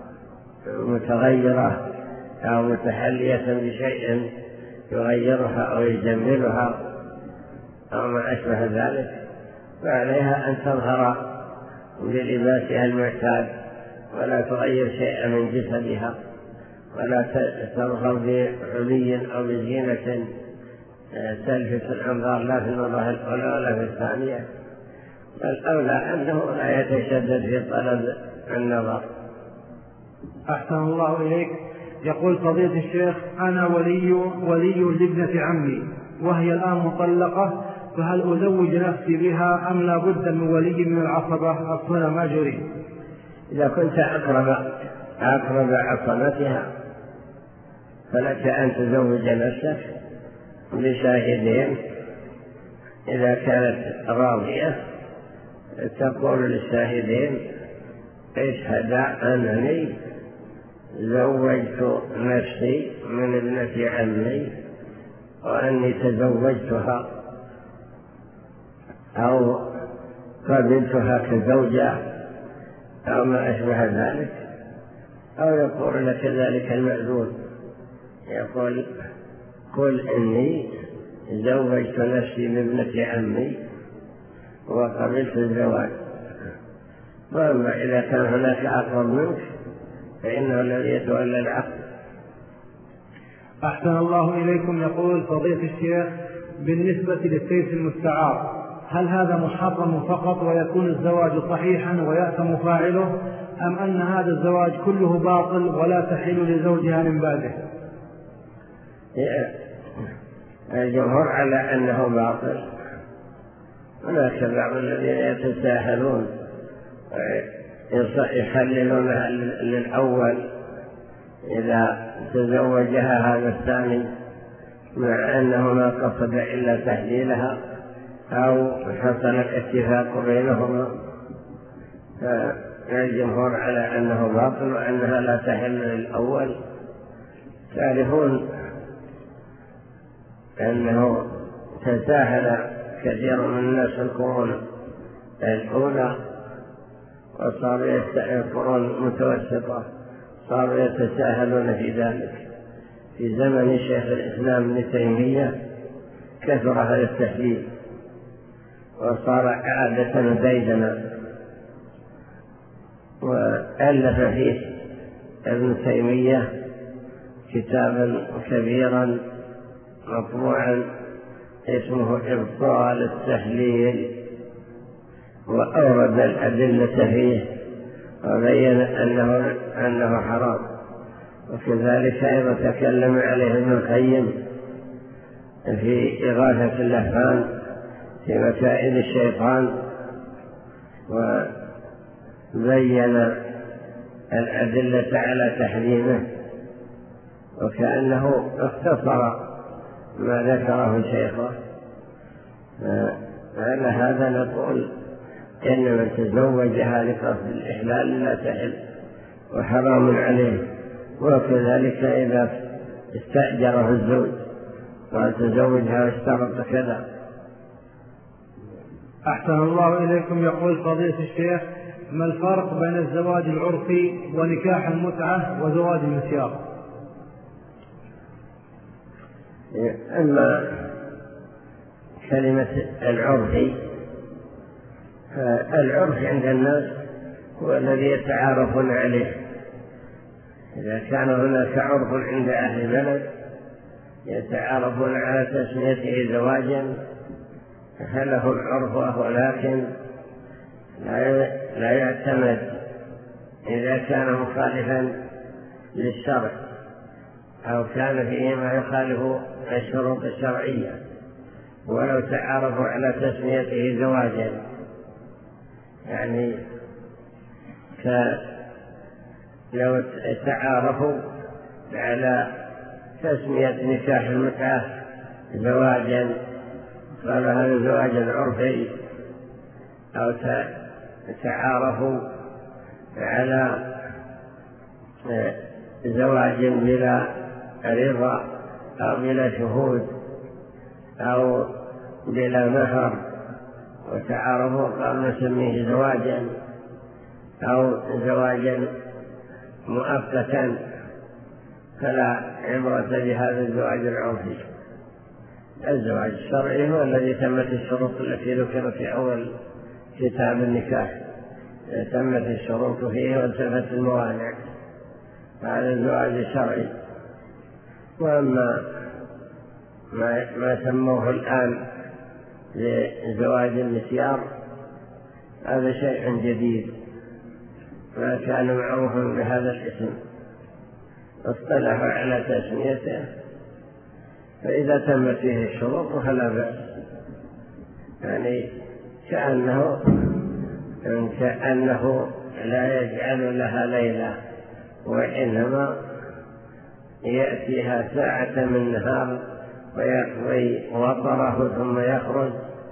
متغيرة أو متحلية بشيء يغيرها أو يجملها أو ما أشبه ذلك، فعليها أن تظهر بلباسها المعتاد ولا تغير شيئا من جسدها ولا تظهر بحلي أو بزينة تلفت الأنظار لا في المرة الأولى ولا في الثانية. فالأولى أنه لا يتشدد في طلب النظر. أحسن الله إليك. يقول: فضيلة الشيخ، أنا ولي لابنة عمي وهي الآن مطلقة، فهل أزوج نفسي بها أم لا بد من ولي من العصبة أصلا ما جري؟ إذا كنت أقرب عصبتها فلك أن تزوج نفسك بشاهدين. إذا كانت راضية تقول للشاهدين: اشهدا أنني زوجت نفسي من ابنة عمي وأني تزوجتها أو قبلتها كزوجة أو ما أشبه ذلك. أو يقول لك ذلك المأذون، يقول: قل إني زوجت نفسي من ابنة عمي وقبلت الزواج. وأما إذا كان هناك أقرب منك فإنه الذي يتولى العقد. أحسن الله إليكم. يقول: فضيلة الشيخ، بالنسبة للسيف المستعار هل هذا محرم فقط ويكون الزواج صحيحا ويأثم فاعله، أم أن هذا الزواج كله باطل ولا تحل لزوجها من بعده؟ الجمهور على أنه باطل. هناك بعض الذين يتساهلون يحللونها للأول إذا تزوجها هذا الثاني مع أنه ما قصد إلا تحليلها أو حصل الاتفاق بينهما. فالجمهور على أنه باطل وأنها لا تحل للأول. تعرفون أنه تساهل كثير من الناس في القرون الأولى وصاروا القرون متوسطة صاروا يتساهلون في ذلك. في زمن شيخ الإسلام ابن تيمية كثر هذا التحليل وصار عادة ديدنا. وألف فيه ابن تيمية كتابا كبيرا مطبوعا اسمه إبطال التحليل، وأورد الأدلة فيه وبين أنه حرام. وكذلك أيضا تكلم عليه ابن القيم في إغاثة اللهفان في مكائد الشيطان، وبين الأدلة على تحريمه، وكأنه اختصر ما ذكره شيخه. على هذا نقول إن من تزوجها لقصد الإحلال لا تحل وحرام عليه. وكذلك إذا استأجره الزوج وتزوجها واشترط كذا. أحسن الله إليكم. يقول فضيلة الشيخ: ما الفرق بين الزواج العرفي ونكاح المتعة وزواج المسيار؟ أما كلمة العرفي، العرف عند الناس هو الذي يتعارفون عليه. إذا كان هناك عرف عند أهل البلد يتعارفون على تسميته زواجا فله العرف، ولكن لا يعتمد إذا كان مخالفا للشرع أو كان فيه ما يخالف الشروط الشرعية. ولو تعارفوا على تسميته زواجا، يعني لو تعارفوا على تسمية نكاح المتعة زواجا قالوا هذا زواج عرفي، أو تعارفوا على زواج بلا رضا أو بلا شهود أو بلا مهر وتعارفوا قالوا نسميه زواجا أو زواجا مؤقتا، فلا عبرة بهذا الزواج العرفي. الزواج الشرعي هو الذي تمت الشروط التي ذكرت في أول كتاب النكاح، تمت الشروط فيه وانتفت الموانع، هذا الزواج الشرعي. وأما ما سموه الآن لزواج المسيار هذا شيء جديد ما كان معروفا بهذا الاسم، اصطلحوا على تسميته، فإذا تمت فيه الشروط فلا بأس. يعني كأنه لا يجعل لها ليلة، وإنما يأتيها ساعة من النهار ويقضي وطره ثم يخرج،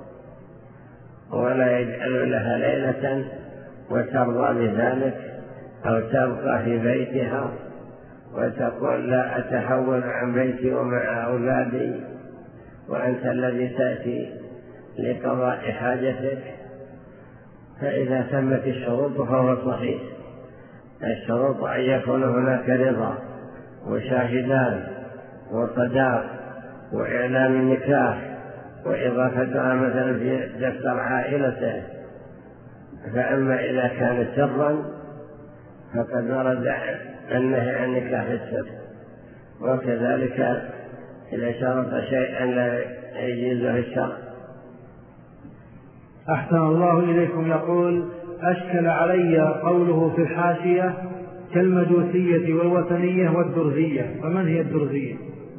ولا يجعل لها ليلة وترضى بذلك، أو تبقى في بيتها وتقول لا أتحول عن بيتي ومع أولادي وأنت الذي تأتي لقضاء حاجتك. فإذا تمت الشروط فهو صحيح. الشروط أن يكون هناك رضا وشاهدان وصداق وإعلان النكاح وإضافتها مثلا في دفتر عائلته. فأما إذا كان سرا فقد ورد النهي عن نكاح السر، وكذلك إذا شرط شيئا لا يجوزه الشرع. أحسن الله إليكم. يقول: أشكل علي قوله في الحاشية كالمجوسية والوثنية والدرزية، فمن هي الدرزية؟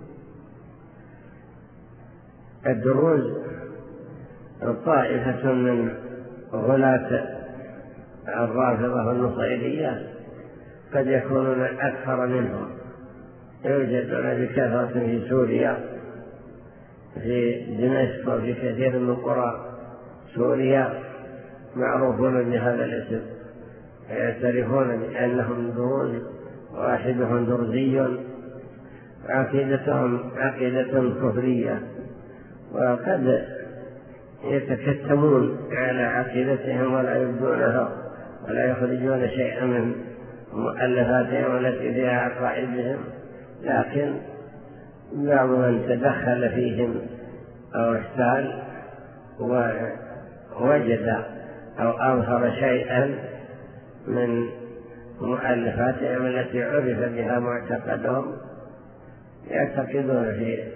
الدروز طائفة من غلاة الرافضة والنصيرية، قد يكونون أكثر منهم، يوجدون بكثرة في سوريا، في دمشق وفي كثير من قرى سوريا معروفون بهذا الاسم، يعترفون بأنهم دروز، واحدهم درزي، عقيدتهم عقيدة كفرية، وقد يتكتمون على عقيدتهم ولا يبدونها ولا يخرجون شيئا من مؤلفاتهم التي فيها عقائدهم، لكن بعض من تدخل فيهم أو احتال ووجد أو أظهر شيئا من مؤلفاتهم التي عرف بها معتقدهم يعتقدون في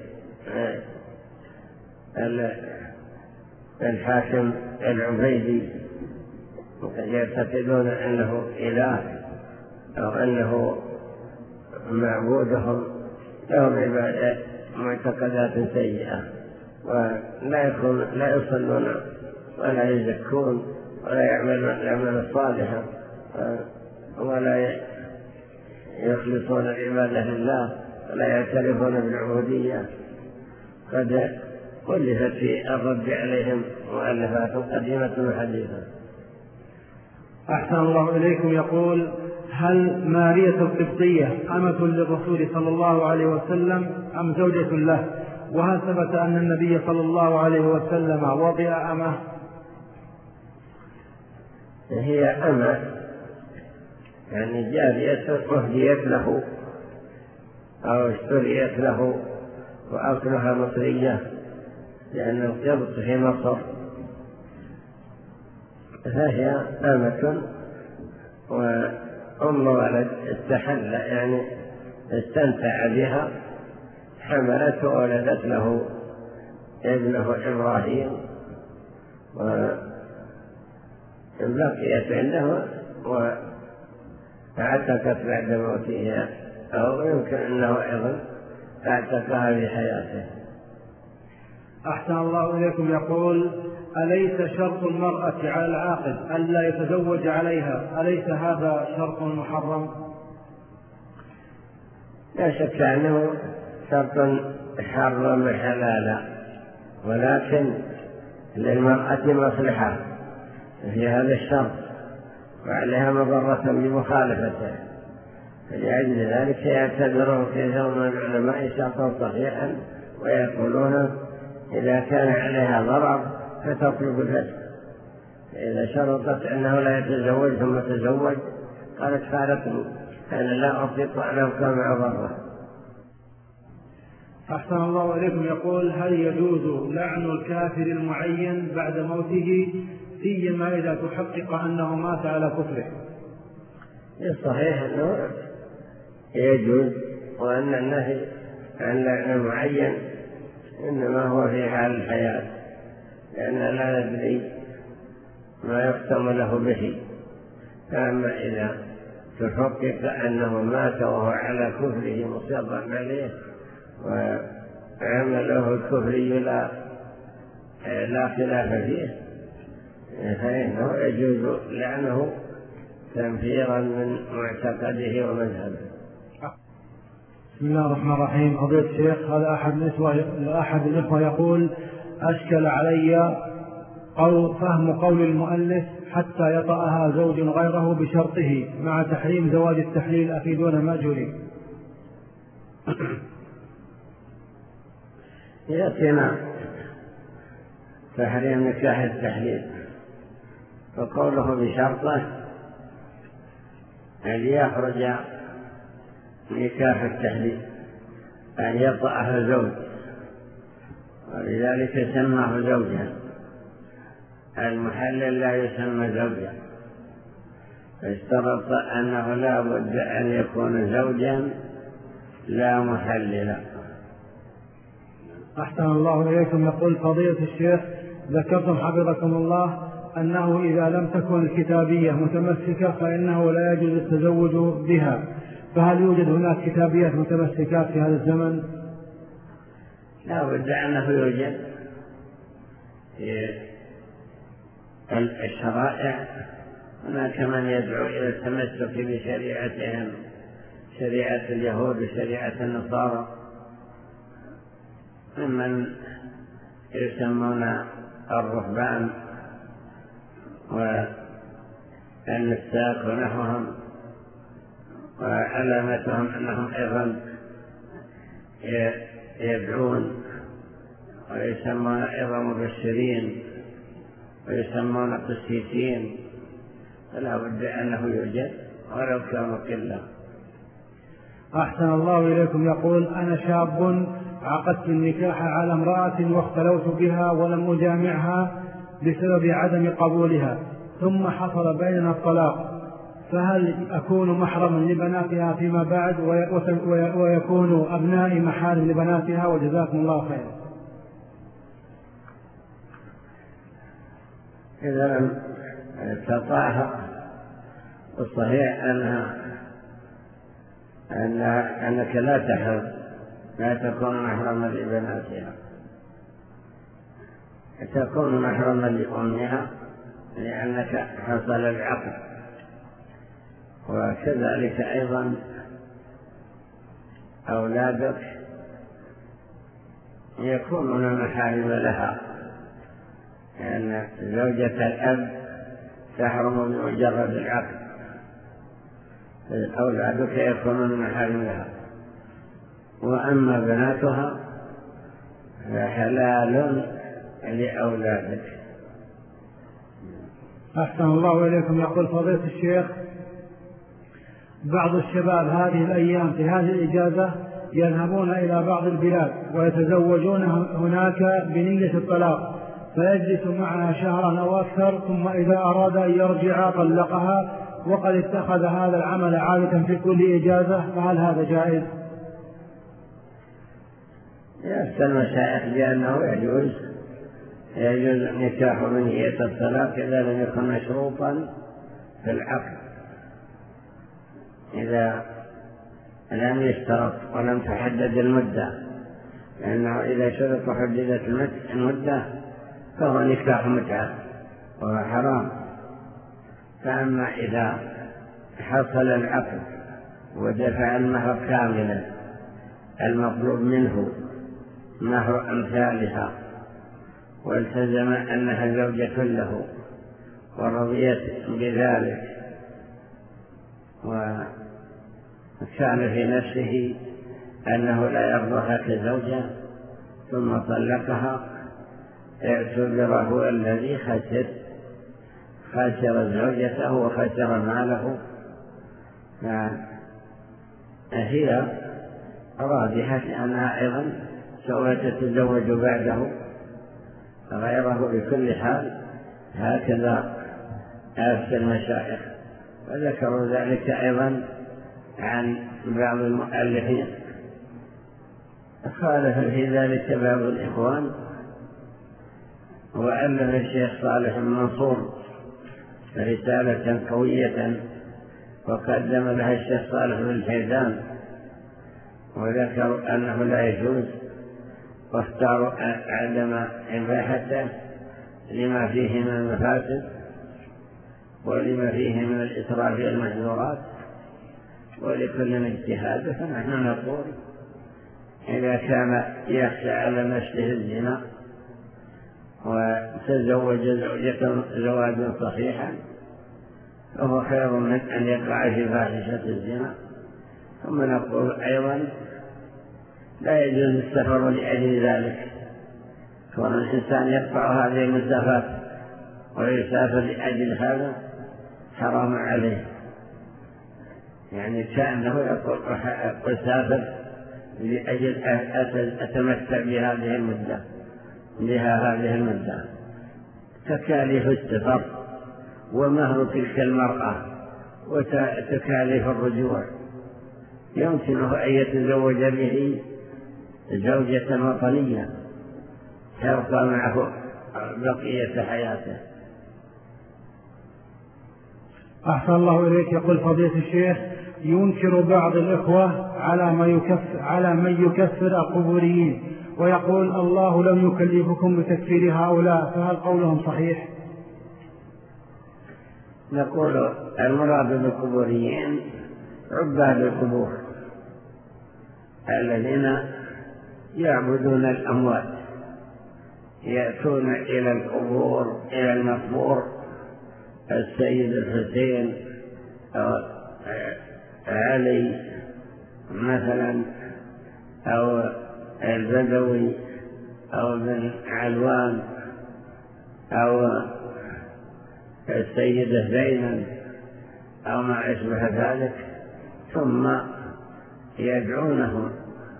الحاكم العبيدي، يعتقدون أنه إله أو أنه معبودهم، لهم معتقدات سيئة، ولا يصلون ولا يزكون ولا يعملون صالحا ولا يخلصون العبادة لله ولا يعترفون بالعبودية. قد ألفت في الرد عليهم مؤلفات قديمة وحديثة. أحسن الله إليكم. يقول: هل مارية القبطية أمة للرسول صلى الله عليه وسلم أم زوجة له؟ وهل ثبت أن النبي صلى الله عليه وسلم وضع أمه؟ هي أمة، يعني جارية أهديت له أو اشتريت له، وأصلها مصرية لأن القبط في مصر، فهي أمة وأم ولد استحل، يعني استمتع بها، حملت وولدت له ابنه إبراهيم، وبقيت عنده واعتقت بعد موته، أو يمكن أنه أيضا اعتقها في حياته. أحسن الله إليكم. يقول: أليس شرط المرأة على العاقل ألا يتزوج عليها، أليس هذا شرط محرم؟ لا شك أنه شرط حرم حلالا، ولكن للمرأة مصلحة في هذا الشرط، وعليها مضرة بمخالفته، فلأجل ذلك يعتبرون كثير من العلماء شرطا صحيحا، ويقولون إذا كان عليها ضرر فتطلب الفسخ. إذا شرطت أنه لا يتزوج ثم تزوج قالت فارقني، أنا لا أطيق أن أبقى مع ضرر. أحسن الله إليكم. يقول: هل يجوز لعن الكافر المعين بعد موته، سيما إذا تحقق أنه مات على كفره؟ الصحيح أنه يجوز، وأن النهي عن لعن المعين إنما هو في حال الحياة، لأن لا ندري ما يختم له به. فأما إذا تحقق أنه مات وهو على كفره مصرا عليه وعمله الكفري لا خلاف فيه، فإنه يجوز لعنه تنفيرا من معتقده ومذهبه. بسم الله الرحمن الرحيم. فضيلة الشيخ، هذا أحد الإخوة يقول: أشكل علي فهم قول المؤلف حتى يطأها زوج غيره بشرطه مع تحريم زواج التحليل، أفيدون مأجوري. يأتينا تحريم نكاح التحليل، وقوله بشرطه أن يخرج نكاح التحليل أن يطأها زوج، ولذلك سماه زوجا. المحلل لا يسمى زوجا، فاشترط أنه لا بد أن يكون زوجا لا محللا. أحسن الله إليكم. يقول: فضيلة الشيخ، ذكرتم حفظكم الله أنه إذا لم تكن الكتابية متمسكة فإنه لا يجوز التزوج بها، فهل يوجد هناك كتابيات متمسكات في هذا الزمن؟ لا بد أنه يوجد الشرائع. هناك من يدعو إلى التمسك بشريعتهم، شريعة اليهود وشريعة النصارى، ممن يسمون الرهبان والنساك ونحوهم، وعلامتهم أنهم أيضا يدعون ويسمون أيضا مبشرين ويسمون قسيسين، فلا بد أنه يوجد ولو كان قلة. أحسن الله إليكم. يقول: أنا شاب عقدت النكاح على امرأة واختلوت بها ولم أجامعها بسبب عدم قبولها، ثم حصل بيننا الطلاق، فهل أكون محرما لبناتها فيما بعد ويكون أبنائي محارم لبناتها؟ وجزاكم الله خيرا. إذا لم تطاهر الصحيح أنك لا تحرم، لا تكون محرما لبناتها، تكون محرما لأمها لأنك حصل العقد، وكذلك أيضا أولادك يكونون محارم لها، لأن زوجة الأب تحرم بمجرد العقد، أولادك يكونون محارم لها، وأما بناتها فحلال لأولادك. أحسن الله إليكم. يقول فضيلة الشيخ: بعض الشباب هذه الأيام في هذه الإجازة يذهبون إلى بعض البلاد ويتزوجون هناك بنية الطلاق، فيجلس معها شهرا أو أكثر، ثم إذا أراد أن يرجع طلقها، وقد اتخذ هذا العمل عادة في كل إجازة، فهل هذا جائز؟ يفتى المشايخ بأنه يجوز نكاح بنية الطلاق إذا لم يكن مشروطا في العقد، إذا لم يشترط ولم تحدد المدة، لأنه إذا شرط وحددت المدة فهو نكاح متعة وهو حرام. فأما إذا حصل العقد ودفع المهر كاملا المطلوب منه مهر أمثالها، والتزم أنها زوجة له ورضيت بذلك، وكان في نفسه أنه لا يرضاها كزوجة، ثم طلقها، اعتبر هو الذي خسر زوجته وخسر ماله، فهي راضحة لأنها أيضا سوف تتزوج بعده غيره بكل حال. هكذا أفتى المشايخ، وذكروا ذلك أيضا عن بعض المؤلفين. خالف في ذلك بعض الإخوان، وألف الشيخ صالح المنصور رسالة قوية وقدم لها الشيخ صالح بن الفيدان، وذكروا أنه لا يجوز، واختاروا عدم إباحته لما فيه من المفاسد ولما فيه من الإسراف في المحظورات، ولكل اجتهاد. فنحن نقول إذا كان يخشى على نفسه الزنا وتزوج زوجة زواجا صحيحا فهو خير من أن يقع في فاحشة الزنا. ثم نقول أيضا لا يجوز السفر لأجل ذلك، كون الإنسان يقطع هذه المسافات ويسافر لأجل هذا حرام عليه، يعني كأنه يقول أسافر لأجل أتمتع بهذه المدة، لها هذه المدة. تكاليف السفر ومهر تلك المرأة وتكاليف الرجوع يمكنه أن يتزوج به زوجة وطنية تبقى معه بقية حياته. أحسن الله إليك. يقول فضيلة الشيخ: ينكر بعض الإخوة على من يكفر القبوريين، ويقول الله لم يكلفكم بتكفير هؤلاء، فهل قولهم صحيح؟ نقول المراد بالقبوريين عباد القبور الذين يعبدون الأموات، يأتون إلى القبور، إلى المقبور السيد الحسين أو علي مثلا أو البدوي أو بن علوان أو السيدة زينب أو ما أشبه ذلك، ثم يدعونهم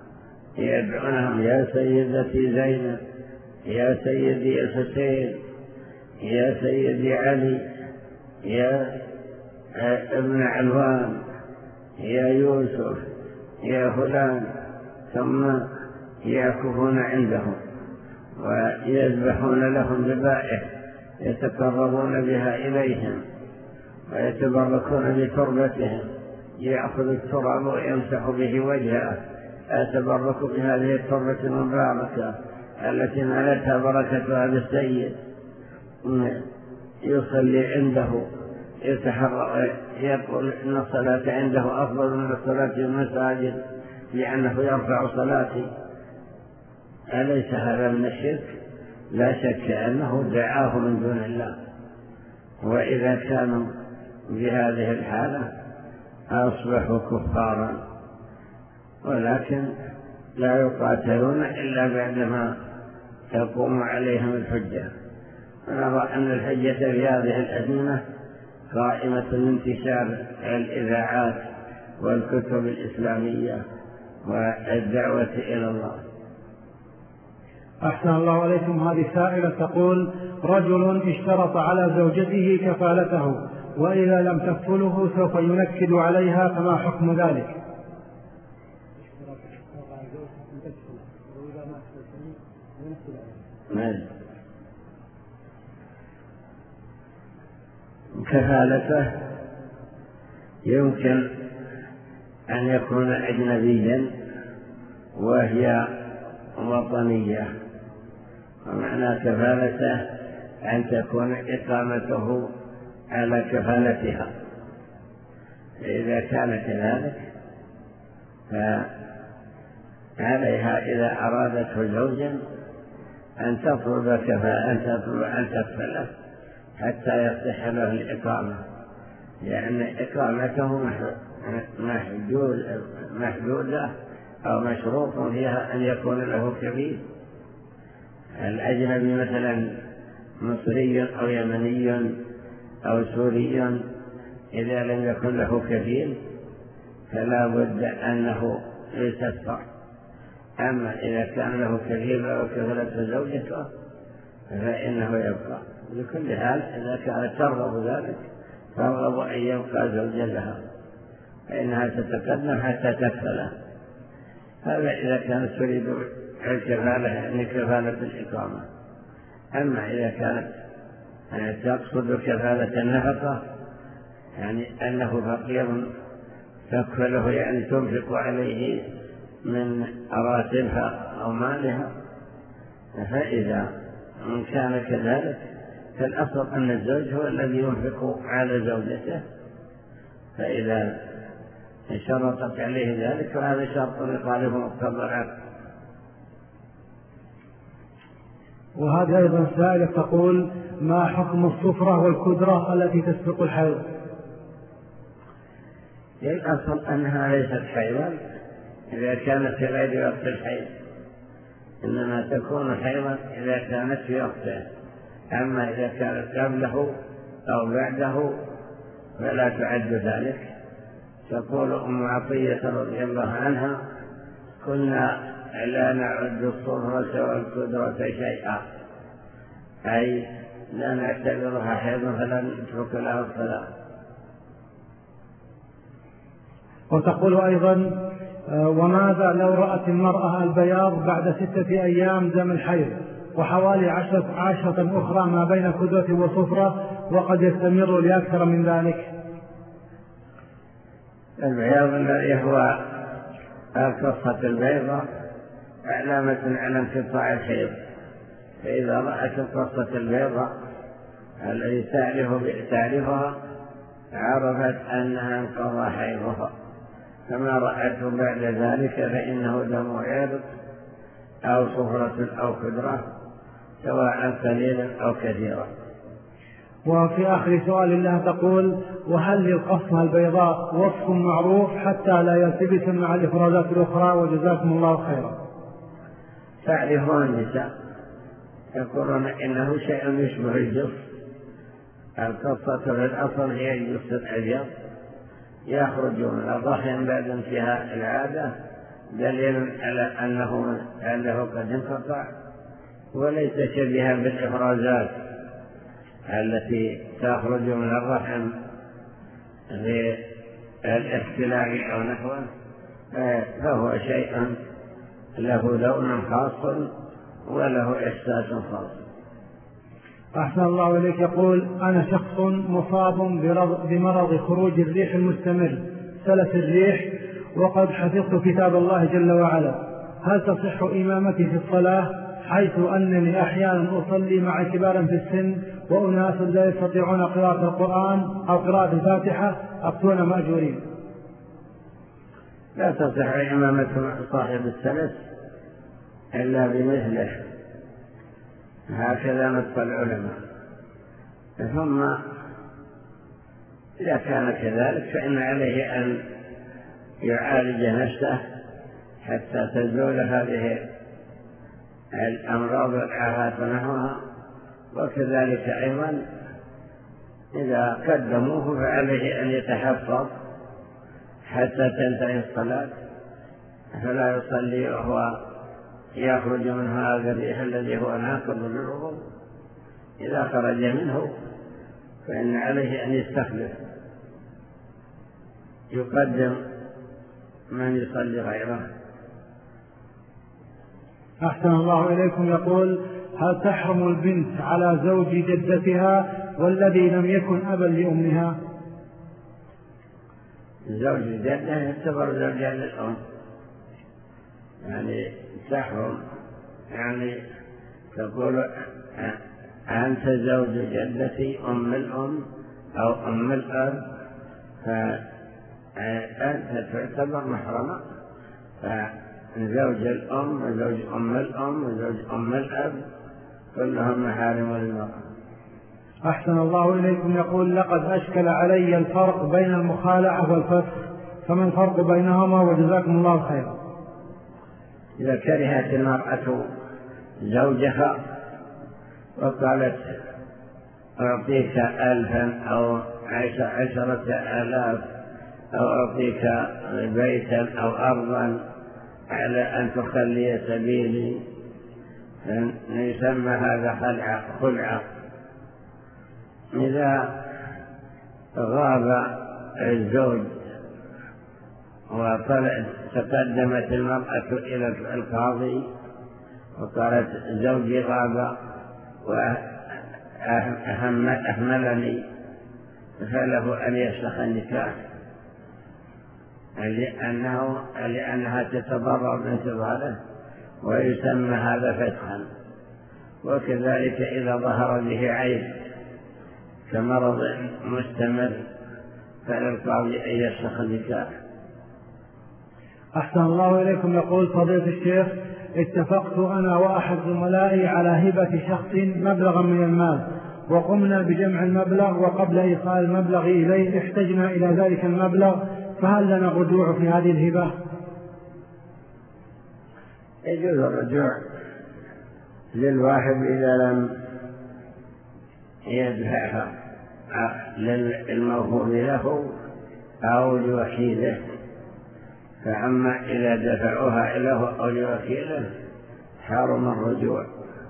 يا سيدتي زينب، يا سيدي الحسين، يا سيدي علي، يا ابن علوان يا يوسف يا فلان، ثم يعكفون عندهم ويذبحون لهم ذبائح يتقربون بها إليهم ويتبركون بتربتهم، يأخذ التراب ويمسح به وجهه، أتبرك بهذه التربة المباركة التي نالتها بركتها بالسيد، يصلي عنده، يتحرى، يقول إن الصلاة عنده أفضل من الصلاة في المساجد لأنه يرفع صلاتي. أليس هذا من الشرك؟ لا شك أنه دعاه من دون الله. وإذا كانوا بهذه الحالة أصبحوا كفارا، ولكن لا يقاتلون إلا بعدما تقوم عليهم الحجة. ونرى أن الحجة في هذه الأزمنة قائمة بانتشار الإذاعات والكتب الإسلامية والدعوة إلى الله. أحسن الله عليكم. هذه سائلة تقول: رجل اشترط على زوجته كفالته، وإذا لم تكفله سوف ينكد عليها، فما حكم ذلك؟ كفالته يمكن أن يكون أجنبيا وهي وطنية، ومعنى كفالته أن تكون إقامته على كفالتها. إذا كان كذلك فعليها إذا أرادته زوجا أن تطلب أن تكفله حتى يصح له الإقامة، لأن إقامته محدودة أو مشروط فيها أن يكون له كفيل. الأجنبي مثلا مصري أو يمني أو سوري إذا لم يكن له كفيل فلا بد أنه يستطاع. أما إذا كان له كفيل أو كفلة زوجته فإنه يبقى. بكل حال إذا كانت ترغب ذلك ترغب أن يبقى زوجا لها، فإنها تتقدم حتى تكفله. هذا إذا كانت تريد الكفالة، يعني كفالة الإقامة. أما إذا كانت تقصد كفالة النفقة، يعني أنه فقير تكفله، يعني تنفق عليه من راتبها أو مالها، فإذا كان كذلك فالأصل أن الزوج هو الذي ينفق على زوجته، فإذا شرطت عليه ذلك فهذا شرط يخالف مقتضى العقد. وهذه أيضا سائلة تقول: ما حكم الصفرة والكدرة التي تسبق الحيض؟ الأصل أنها ليست حيضا إذا كانت في غير وقت الحيض، إنما تكون حيضا إذا كانت في وقته. أما إذا كانت قبله أو بعده فلا تعد ذلك. تقول أم عطية رضي الله عنها: كنا لا نعد الصفرة والكدرة شيئا، أي لا نعتبرها حيضا فلا نترك لها الصلاة. وتقول أيضا: وماذا لو رأت المرأة البياض بعد 6 أيام دم الحيض وحوالي 10 أخرى ما بين كدرة وصفرة وقد يستمر لأكثر من ذلك؟ البياض الذي هو القصة البيضاء علامة على انقطاع الحيض، فإذا رأت القصة البيضاء الذي تعرفها عرفت أنها انقضى حيضها، فما رأته بعد ذلك فإنه دم عرق أو صفرة أو كدرة، سواء قليلا أو كثيرا. وفي آخر سؤال لها تقول: وهل للقصة البيضاء وصف معروف حتى لا يلتبس مع الإفرازات الأخرى؟ وجزاكم الله خيرا. تعرفون النساء يقولون إنه شيء يشبه الجص. القصة في الأصل هي الجص الأبيض يخرج من الرحم بعد انتهاء العادة، دليل على أنه قد انقطع، وليس شبيها بالإفرازات التي تخرج من الرحم للاختلاف أو نحوه، فهو شيء له لون خاص وله إحساس خاص. أحسن الله إليك. يقول: أنا شخص مصاب بمرض خروج الريح المستمر، سلس الريح، وقد حفظت كتاب الله جل وعلا، هل تصح إمامتي في الصلاة، حيث أنني أحيانا أصلي مع كبار في السن وأناس لا يستطيعون قراءة القرآن أو قراءة الفاتحة أفتون مأجورين؟ لا تصح إمامة صاحب السلس إلا بمثله، هكذا نص العلماء. ثم إذا كان كذلك فإن عليه أن يعالج نفسه حتى تزول هذه الأمراض والآفات ونحوها. وكذلك أيضا إذا قدموه فعليه أن يتحفظ حتى تنتهي الصلاة، فلا يصلي وهو يخرج منه هذا الريح الذي هو ناقض للوضوء. إذا خرج منه فإن عليه أن يستخلف، يقدم من يصلي غيره. أحسن الله إليكم. يقول: هل تحرم البنت على زوج جدتها والذي لم يكن أبا لأمها؟ زوج الجدة يعتبر زوجها للأم، يعني تحرم، يعني تقول: أنت زوج جدتي أم الأم أو أم الأب، فأنت تعتبر محرمة. فزوج الأم وزوج أم الأم وزوج أم الأب كلهم محارم للمرأة. أحسن الله إليكم. يقول: لقد أشكل علي الفرق بين المخالعة والفسخ، فما الفرق بينهما وجزاكم الله خيرا؟ إذا كرهت المرأة زوجها وقالت: أعطيك 1000 أو 10,000 أو أعطيك بيتا أو أرضا على أن تخلي سبيلي، يسمى هذا خلعة. إذا غاب الزوج وتقدمت المرأة إلى القاضي وقالت: زوجي غاب وأهملني، فله أن يفسخ النكاح، لأنها تتضرر بانتظاره، ويسمى هذا فسخا. وكذلك إذا ظهر به عيب كمرض مستمر فللقاضي أن يفسخ النكاح. أحسن الله إليكم. يقول فضيلة الشيخ: اتفقت أنا وأحد زملائي على هبة شخص مبلغا من المال، وقمنا بجمع المبلغ، وقبل إيصال المبلغ إليه احتجنا إلى ذلك المبلغ، فهل لنا الرجوع في هذه الهبة؟ يجوز الرجوع للواحد إذا لم يدفعها للموهوب له أو لوكيله. فأما إذا دفعوها له أو لوكيله حرم الرجوع.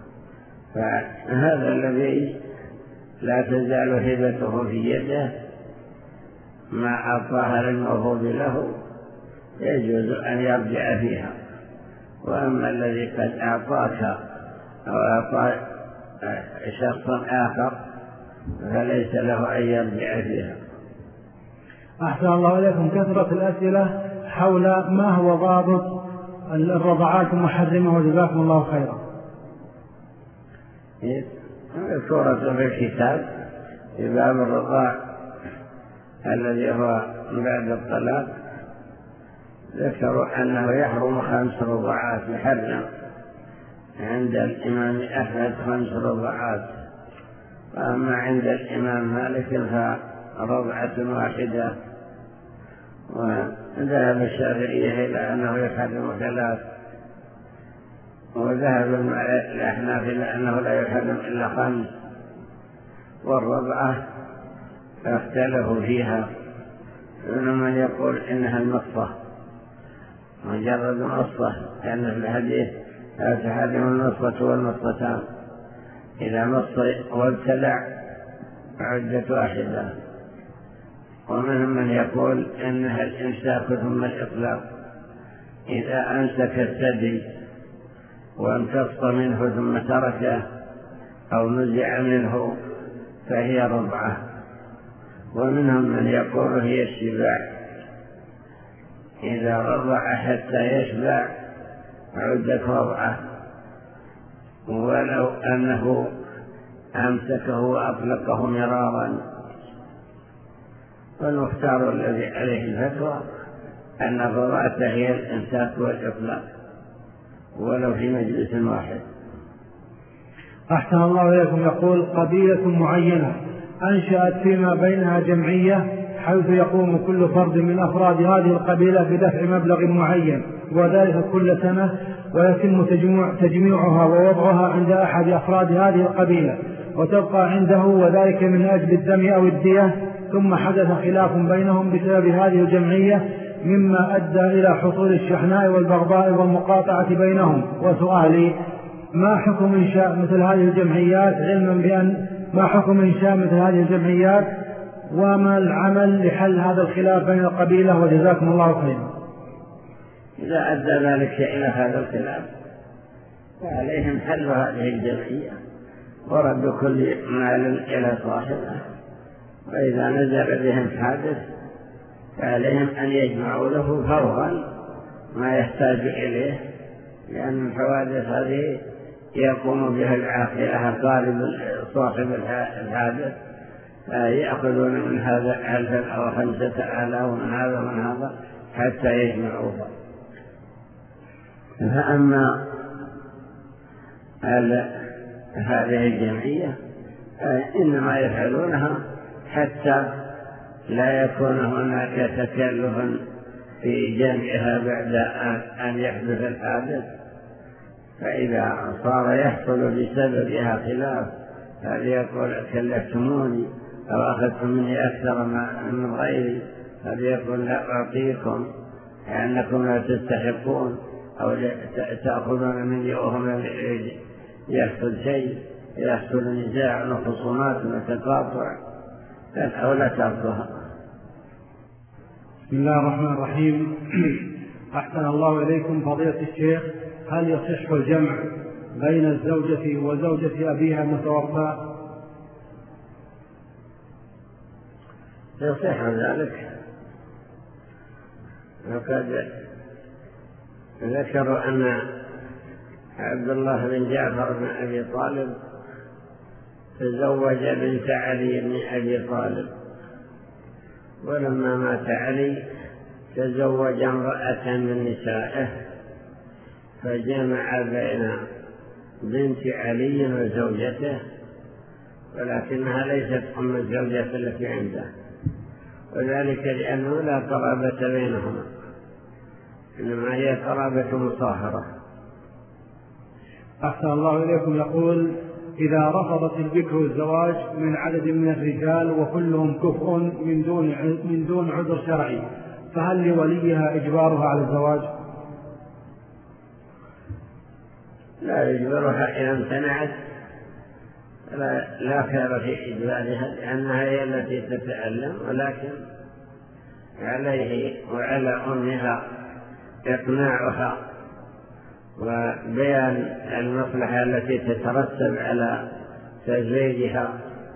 فهذا الذي لا تزال هبته في يده ما أعطاها للموهوب له يجوز أن يرجع فيها. وأما الذي قد أعطاك أو أعطى شخص آخر فليس له أن يرجع فيها. أحسن الله إليكم. كثرة الأسئلة حول ما هو ضابط الرضعات المحرمة، وجزاكم الله خيرا. سورة في الكتاب في باب الرضاع الذي هو بعد الطلاق ذكروا أنه يحرم 5 رضعات، يحرم عند الإمام أحمد 5 رضعات، وأما عند الإمام مالك فرضعة واحدة، وذهب الشافعية إلى أنه يحرم 3، وذهب الأحناف إلى أنه لا يحرم إلا 5. والرضعة اختلفوا فيها، من يقول إنها المصة، مجرد مصة، لأن في الحديث لا تحرم المصة والمصتان، إذا مص وابتلع عدة واحدة. ومنهم من يقول إنها الإمساك ثم الإطلاق، إذا أمسك الثدي وامتص منه ثم تركه أو نزع منه فهي رضعة. ومنهم من يقول هي الشباع، إذا رضع حتى يشبع عدت رضعة، ولو أنه أمسكه وأطلقه مرارا. والمختار الذي عليه الفتوى أن الرضعة هي الإمساك والإطلاق ولو في مجلس واحد. أحسن الله إليكم. يقول قبيلة معينة أنشأت فيما بينها جمعية حيث يقوم كل فرد من أفراد هذه القبيلة بدفع مبلغ معين، وذلك كل سنة، ويتم تجميعها ووضعها عند أحد أفراد هذه القبيلة وتبقى عنده، وذلك من أجل الدم أو الدية. ثم حدث خلاف بينهم بسبب هذه الجمعية مما أدى إلى حصول الشحناء والبغضاء والمقاطعة بينهم. وسؤالي: ما حكم إنشاء مثل هذه الجمعيات، علما بأن ما حكم إنشاء مثل هذه الجمعيات، وما العمل لحل هذا الخلاف بين القبيلة؟ وجزاكم الله خيرا. إذا أدى ذلك إلى هذا الخلاف فعليهم حل هذه الجمعية ورد كل مال إلى صاحبه، وإذا نزل بهم حادث فعليهم أن يجمعوا له فورا ما يحتاج إليه، لأن الحوادث هذه يقوم بها العاقلة غالب صاحب الحادث، يأخذون من هذا 1000 أو 5000 ومن هذا ومن هذا حتى يجمعوها. فأما هذه الجمعية إنما يفعلونها حتى لا يكون هناك تكلف في جمعها بعد أن يحدث الحادث، فإذا صار يحصل بسببها خلاف هذا يقول كلفتموني أو أخذتم مني أكثر من غيري، هذا يقول لا أعطيكم لأنكم لا تستحقون، أو تأخذون مني وهم يحصل شيء، يحصل نزاع وخصومات وتقاطع، فالأولى تركها. بسم الله الرحمن الرحيم. أحسن الله إليكم فضيلة الشيخ، هل يصح الجمع بين الزوجة وزوجة أبيها المتوفى؟ يصح ذلك، وقد ذكروا أن عبد الله بن جعفر بن أبي طالب تزوج بنت علي بن أبي طالب، ولما مات علي تزوج امرأة من نسائه فجمع بين بنت علي وزوجته، ولكنها ليست أم الزوجة التي عنده، وذلك لأنه لا قرابة بينهما، إنما هي قرابة مصاهرة. أحسن الله إليكم. يقول إذا رفضت البكر الزواج من عدد من الرجال وكلهم كفء من دون عذر شرعي، فهل لوليها إجبارها على الزواج؟ لا يجبرها إذا امتنعت، لا خير في إجبارها لأنها هي التي تتألم، ولكن عليه وعلى أمها إقناعها وبيان المصلحة التي تترتب على تزويجها،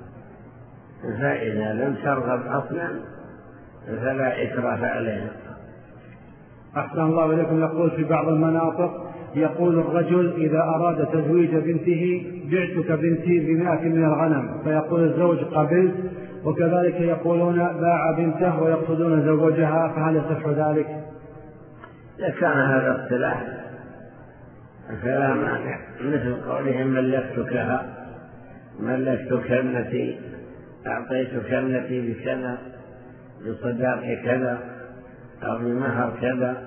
فإذا لم ترغب أصلا فلا إكراه عليها. أحسن الله إليكم. يقول في بعض المناطق يقول الرجل إذا أراد تزويج بنته بعتك بنتي ب100 من الغنم، فيقول الزوج قبلت، وكذلك يقولون باع بنته ويقصدون زوجها، فهل يصح ذلك؟ إذا كان هذا اختلاف فلا مانع، مثل قولهم ملكتك ابنتي، أعطيتك ابنتي بكذا، بصداق كذا أو بمهر كذا،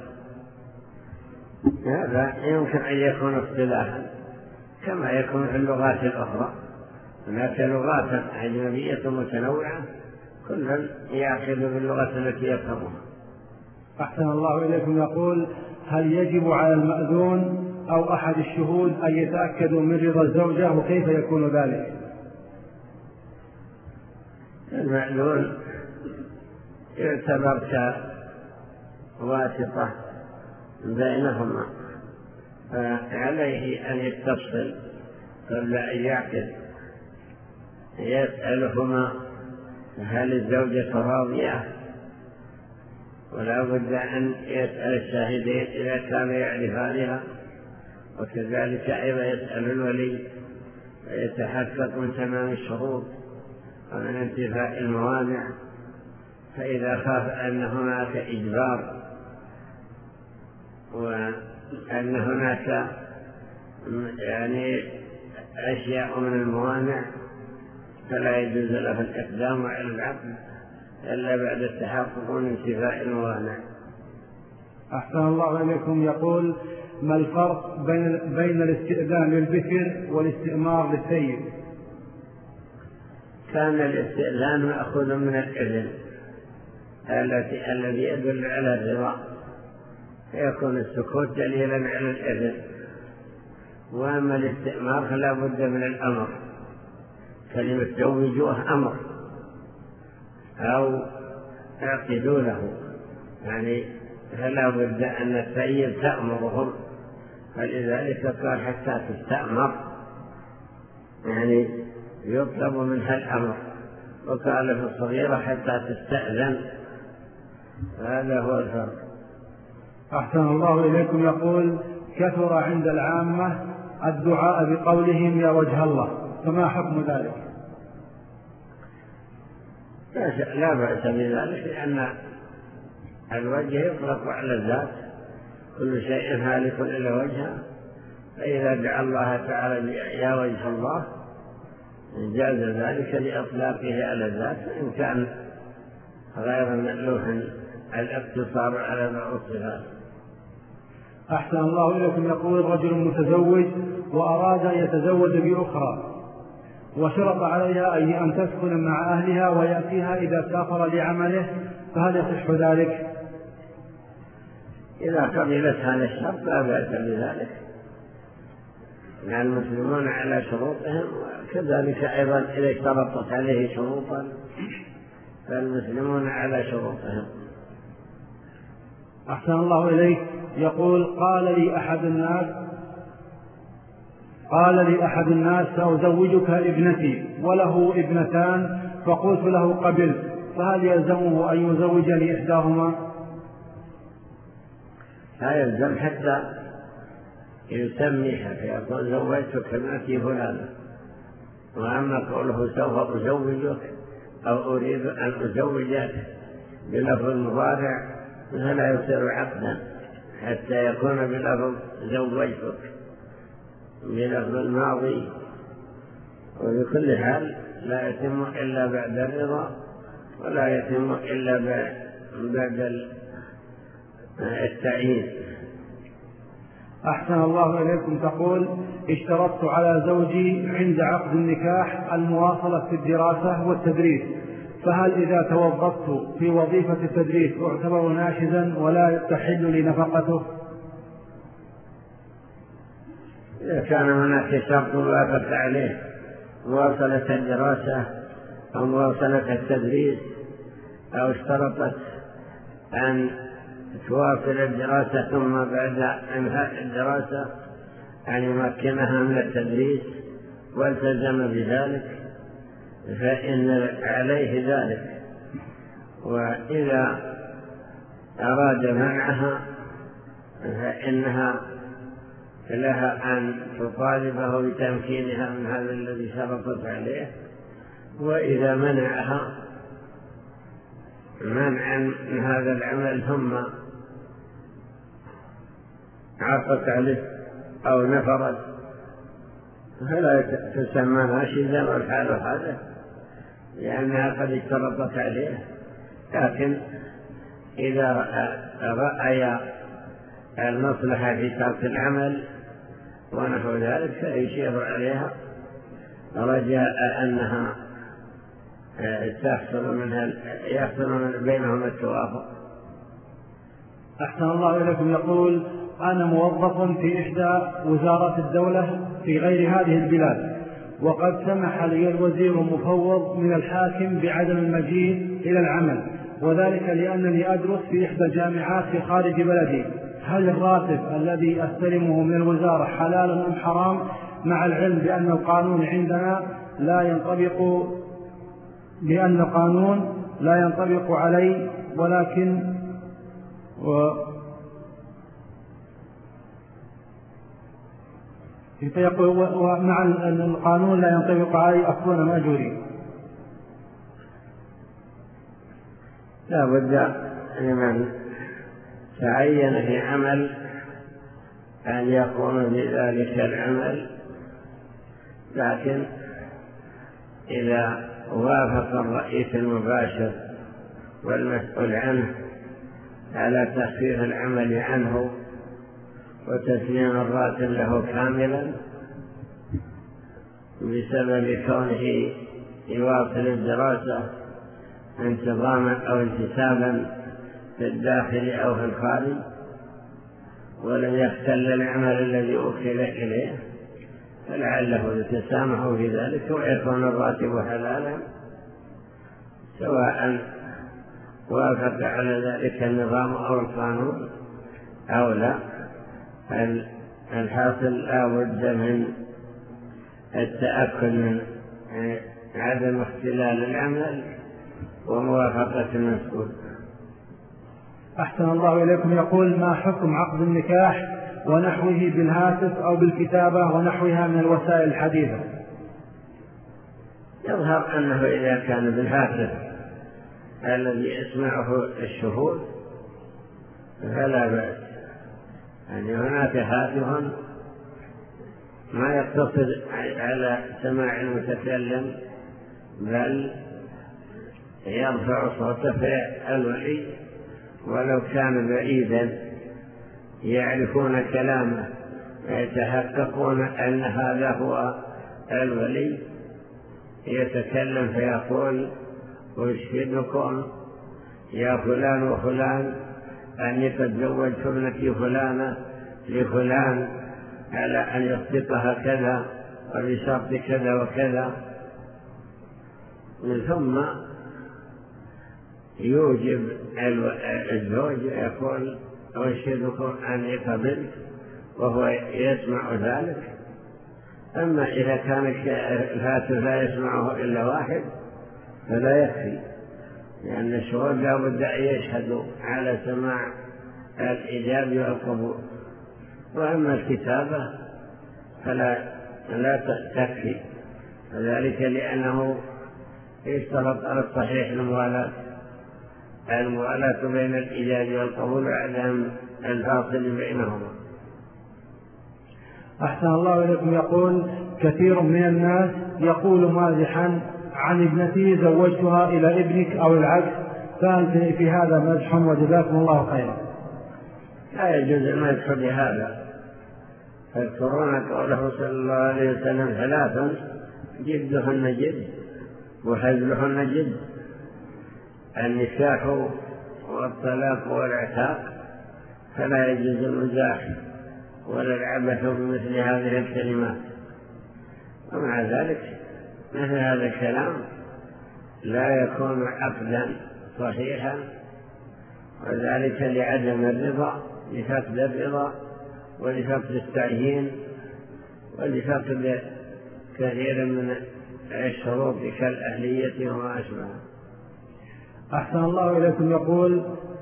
هذا يمكن أن يكون اختلافا كما يكون في اللغات الأخرى. هناك لغات أجنبية متنوعة كل يأخذ باللغة التي يفهمها. أحسن الله إليكم. يقول هل يجب على المأذون أو أحد الشهود أن يتأكدوا من رضا الزوجة، وكيف يكون ذلك؟ المأذون يعتبر كواسطة بينهما، فعليه أن يتصل قبل أن يعقد، يسألهما هل الزوجة راضية، ولا بد أن يسأل الشاهدين إذا كانوا يعرفانها، وكذلك أيضا يسأل الولي ويتحقق من تمام الشروط ومن انتفاء الموانع، فإذا خاف أن هناك إجبار وأن هناك يعني أشياء من الموانع فلا يجوز له الإقدام على العقد إلا بعد التحقق من انتفاء الموانع. أحسن الله إليكم. يقول: ما الفرق بين الاستئذان للبكر والاستئمار للسيد؟ كان الاستئذان مأخوذ من الإذن الذي يدل على الرضا، فيكون السكوت دليلا على الإذن. وأما الاستئمار فلا بد من الأمر، كلمة زوجوه أمر أو اعقدوا له، يعني فلا بد أن السيد تأمرهم، فلذلك قال حتى تستأمر، يعني يطلب منها الأمر. وقال في الصغيرة حتى تستأذن، هذا هو الفرق. أحسن الله إليكم. يقول: كثر عند العامة الدعاء بقولهم يا وجه الله، فما حكم ذلك؟ لا بأس بذلك، لأن الوجه يطلق على الذات، كل شيء هالك إلا وجهه، فإذا دعا الله تعالى يا وجه الله جاز ذلك لإطلاقه على الذات، إن كان غير مألوف الاقتصار على بعض الصفات. أحسن الله إليكم. يقول: رجل متزوج وأراد أن يتزوج بأخرى، وشرط عليها أن تسكن مع أهلها ويأتيها إذا سافر لعمله، فهل يصح ذلك؟ إذا قبلت هذا الشرط لا بأس بذلك، لأن المسلمون على شروطهم، وكذلك أيضا إذا اشترطت عليه شروطا فالمسلمون على شروطهم. أحسن الله إليك. يقول: قال لي أحد الناس سأزوجك ابنتي وله ابنتان، فقلت له قبلت، فهل يلزمه أن يزوجني إحداهما؟ لا يلزم حتى يسميها فيقول زوجتك ابنتي فلانة. وأما قوله سوف أزوجك أو أريد أن أزوجك بلفظ المضارع فلا يصير عقدا حتى يكون بلفظ زوجتك بلفظ الماضي. وبكل حال لا يتم إلا بعد الرضا، ولا يتم إلا بعد التعيين. أحسن الله إليكم. تقول: اشترطت على زوجي عند عقد النكاح المواصلة في الدراسة والتدريس، فهل إذا توظفت في وظيفة التدريس أعتبر ناشزا ولا تحل لي نفقته؟ إذا كان هناك شرط وافقت عليه، مواصلة الدراسة أو مواصلة التدريس، أو اشترطت أن تواصل الدراسة ثم بعد انهاء الدراسة أن يمكنها من التدريس والتزم بذلك، فإن عليه ذلك. وإذا أراد منعها فإنها لها أن تطالبه بتمكينها من هذا الذي شرطت عليه. وإذا منعها منعا من هذا العمل ثم عطت عليه أو نفرت فلا تسمى ناشزا والحال هذا، لأنها قد اشترطت عليه. لكن إذا رأي المصلحة في ترك العمل ونحو ذلك فيشير عليها رجاء أنها يحصل بينهم التوافق. أحسن الله إليكم. يقول: أنا موظف في إحدى وزارات الدولة في غير هذه البلاد، وقد سمح لي الوزير المفوض من الحاكم بعدم المجيء إلى العمل، وذلك لأنني أدرس في إحدى الجامعات في خارج بلدي. هل الراتب الذي أستلمه من الوزارة حلال أم حرام، مع العلم بأن القانون عندنا لا ينطبق علي، ولكن ومع القانون لا ينطبق علي أكون مأجوري؟ لا بد لمن تعين في عمل أن يقوم بذلك العمل، لكن إذا وافق الرئيس المباشر والمسؤول عنه على تخفيف العمل عنه وتسليم الراتب له كاملا بسبب كونه يواصل الدراسة انتظاما أو انتسابا في الداخل أو في الخارج، ولم يختل العمل الذي أوكل إليه، فلعله يتسامح في ذلك ويكون الراتب حلالا، سواء وافق على ذلك النظام أو القانون أو لا. الحاصل لا بد من التأكد من عدم اختلال العمل وموافقة المسؤول. أحسن الله إليكم. يقول: ما حكم عقد النكاح ونحوه بالهاتف أو بالكتابة ونحوها من الوسائل الحديثة؟ يظهر أنه إذا كان بالهاتف الذي يسمعه الشهود فلا بأس، يعني هناك هاتف ما يقتصر على سماع المتكلم، بل يرفع صوته في الولي ولو كان بعيدا، يعرفون كلامه ويتحققون أن هذا هو الولي، يتكلم فيقول: أشهدكم يا فلان وفلان أني قد زوجت ابنتي فلانة لفلان على أن يصدقها كذا وبشرط كذا وكذا، ثم يوجب الزوج يقول: أشهدكم أني قبلت، وهو يسمع ذلك. أما إذا كان الهاتف لا يسمعه إلا واحد فلا يكفي، لأن الشهود لا بد أن يشهدوا على سماع الإجابة والقبول. وأما الكتابة فلا تكفي، وذلك لأنه يشترط على الصحيح الموالاة بين الإجابة والقبول وعدم الفاصل بينهما. أحسن الله إليكم. يقول: كثير من الناس يقول مازحا عن ابنتي زوجتها إلى ابنك أو العكس، فهل في هذا مزح؟ وجزاكم الله خيرا. لا يجوز المزح بهذا. فاذكرون قوله صلى الله عليه وسلم: ثلاثا جدهن جد وهزلهن جد: النكاح والطلاق والعتاق، فلا يجوز المزاح ولا العبث بمثل هذه الكلمات. ومع ذلك مثل هذا الكلام لا يكون عقدا صحيحا، وذلك لعدم الرضا، لفقد الرضا ولفقد التعيين ولفقد كثير من الشروط كالأهلية وما أشبه. أحسن الله إليكم. يقول: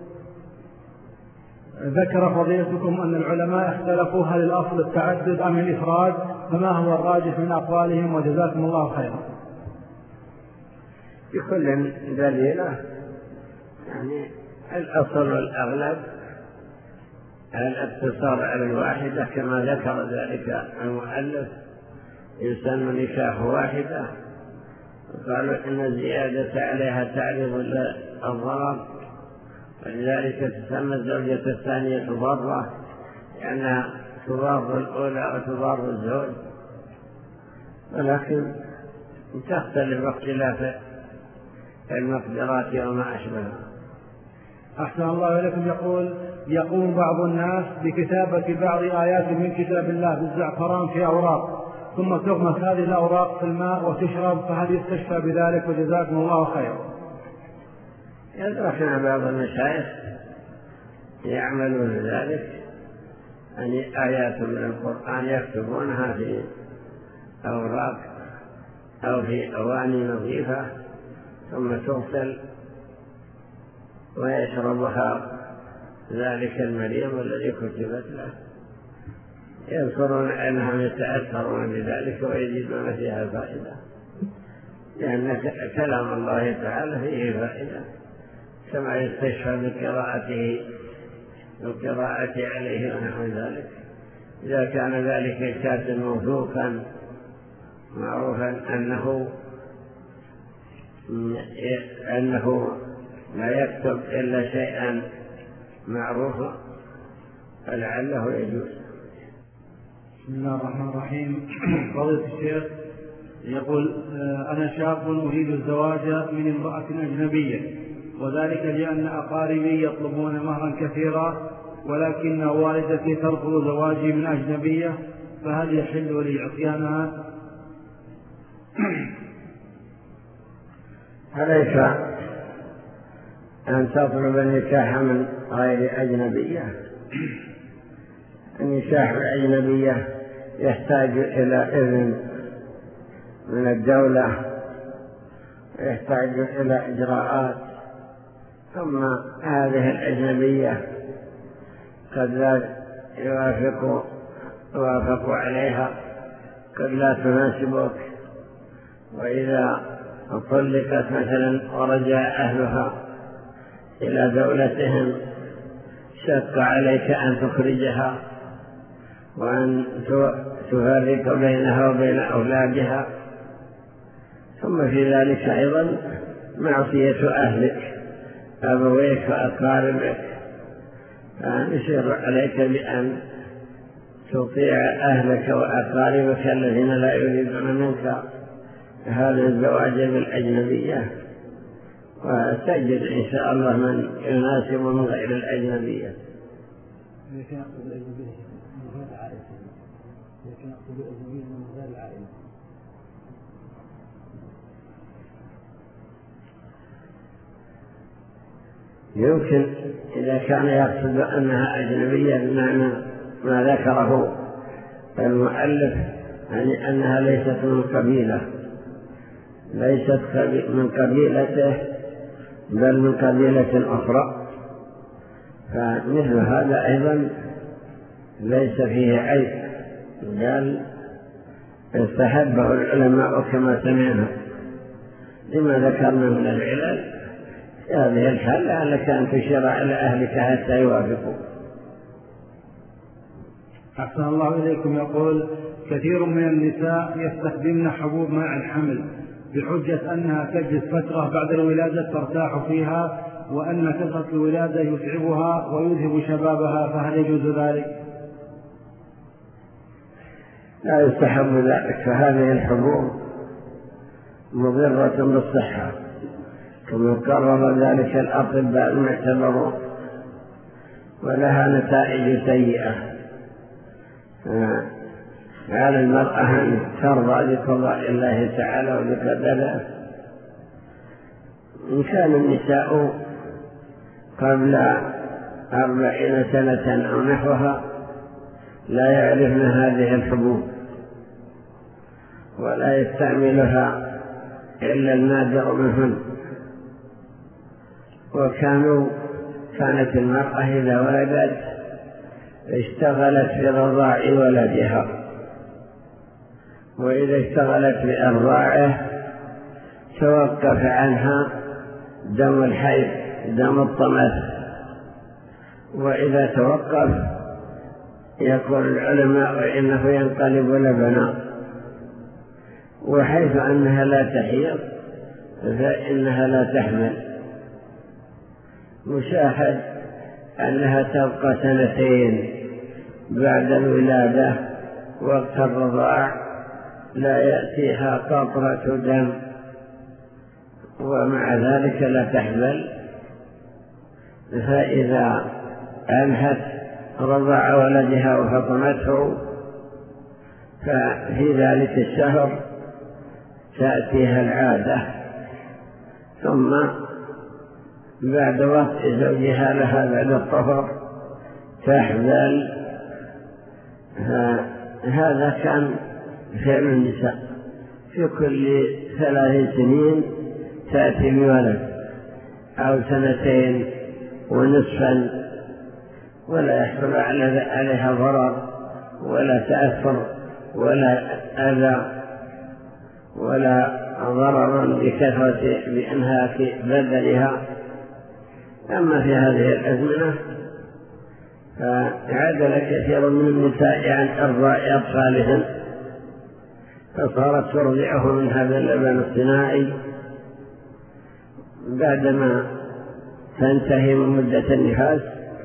ذكر فضيلتكم أن العلماء اختلفوا هل الأصل التعدد أم الإفراد، فما هو الراجح من أقوالهم؟ وجزاكم الله خيرا. بكل دليله، يعني الأصل والأغلب الاقتصار على الواحدة، كما ذكر ذلك المؤلف: يسن نكاح واحدة، وقالوا إن الزيادة عليها تعرض للضرر، ولذلك تسمى الزوجة الثانية ضارة، لأنها تضار الأولى وتضار الزوج، ولكن تختلف اختلاف المقدرات وما أشبهها. أحسن الله إليكم. يقوم بعض الناس بكتابة بعض آيات من كتاب الله بالزعفران في أوراق، ثم تغمس هذه الأوراق في الماء وتشرب، فهل يستشفى بذلك؟ وجزاكم الله خيرا. يدركنا بعض المشايخ يعملون ذلك، يعني آيات من القرآن يكتبونها في أوراق أو في أواني نظيفة ثم تغسل ويشربها ذلك المريض الذي كتبت له. يذكرون أنهم يتأثرون بذلك ويجدون فيها فائدة، لأن كلام الله تعالى فيه فائدة، كما يستشفى بقراءته والقراءة عليه ونحو ذلك. إذا كان ذلك الكاتب موثوقا معروفا أنه لا يكتب إلا شيئا معروفا فلعله يجوز. بسم الله الرحمن الرحيم. فضيلة الشيخ يقول: أنا شاب أريد الزواج من امرأة أجنبية، وذلك لأن أقاربي يطلبون مهرا كثيرا، ولكن والدتي ترفض زواجي من أجنبية، فهل يحل لي عصيانها؟ عليك أن تطلب النكاح من غير أجنبية. النكاح الأجنبية يحتاج إلى إذن من الدولة، يحتاج إلى إجراءات، ثم هذه الأجنبية قد لا يوافق عليها، قد لا تناسبك، وإذا طلقت مثلا ورجع أهلها إلى دولتهم شق عليك أن تخرجها وأن تفرق بينها وبين أولادها، ثم في ذلك أيضا معصية أهلك أبويك وأقاربك، فنشير عليك بأن تطيع أهلك وأقاربك الذين لا يريدون منك هذا الزواج بالأجنبية، وتجد إن شاء الله من يناسب من غير الأجنبية. يمكن إذا كان يقصد أنها أجنبية بمعنى ما ذكره المؤلف، يعني أنها ليست من قبيلة، ليست من قبيلته بل من قبيلة أخرى، فمثل هذا أيضا ليس فيه عيب، بل استحبه العلماء كما سمعنا لما ذكرنا من العلل. في هذه الحال لعلك أن تشير إلى أهلك حتى يوافقوا. أحسن الله إليكم. يقول: كثير من النساء يستخدمن حبوب منع الحمل بحجة أنها تجلس فترة بعد الولادة ترتاح فيها، وأن كثرة الولادة يتعبها ويذهب شبابها، فهل يجوز ذلك؟ لا يستحب ذلك، فهذه الحبوب مضرة بالصحة كما قرر ذلك الأطباء المعتبرون، ولها نتائج سيئة. على المرأة أن ترضى بقضاء الله تعالى وبقدره. إن كان النساء قبل 40 سنة أو نحوها لا يعرفن هذه الحبوب ولا يستعملها إلا النادر منهن، كانت المرأة إذا ولدت اشتغلت في رضاع ولدها، وإذا اشتغلت بأرضاعه توقف عنها دم الحيض دم الطمث، وإذا توقف يقول العلماء إنه ينقلب لبنا، وحيث أنها لا تحيض فإنها لا تحمل. مشاهد أنها تبقى 2 بعد الولادة وقت الرضاع لا يأتيها قطرة دم، ومع ذلك لا تحمل. فإذا أنهت رضاع ولدها وفطمته ففي ذلك الشهر تأتيها العادة، ثم بعد وقت زوجها لها بعد الطهر تحبل. هذا كان فعل النساء في كل 3 سنين تأتي بولد أو 2 ونصفا، ولا يحصل عليها ضرر ولا تأثر ولا أذى ولا ضرر بكثرة بإنهاك بدنها. أما في هذه الأزمنة فعدل كثير من النساء عن إرضاء أطفالهن، فصارت ترضعه من هذا اللبن الصناعي بعدما تنتهي من مدة النفاس.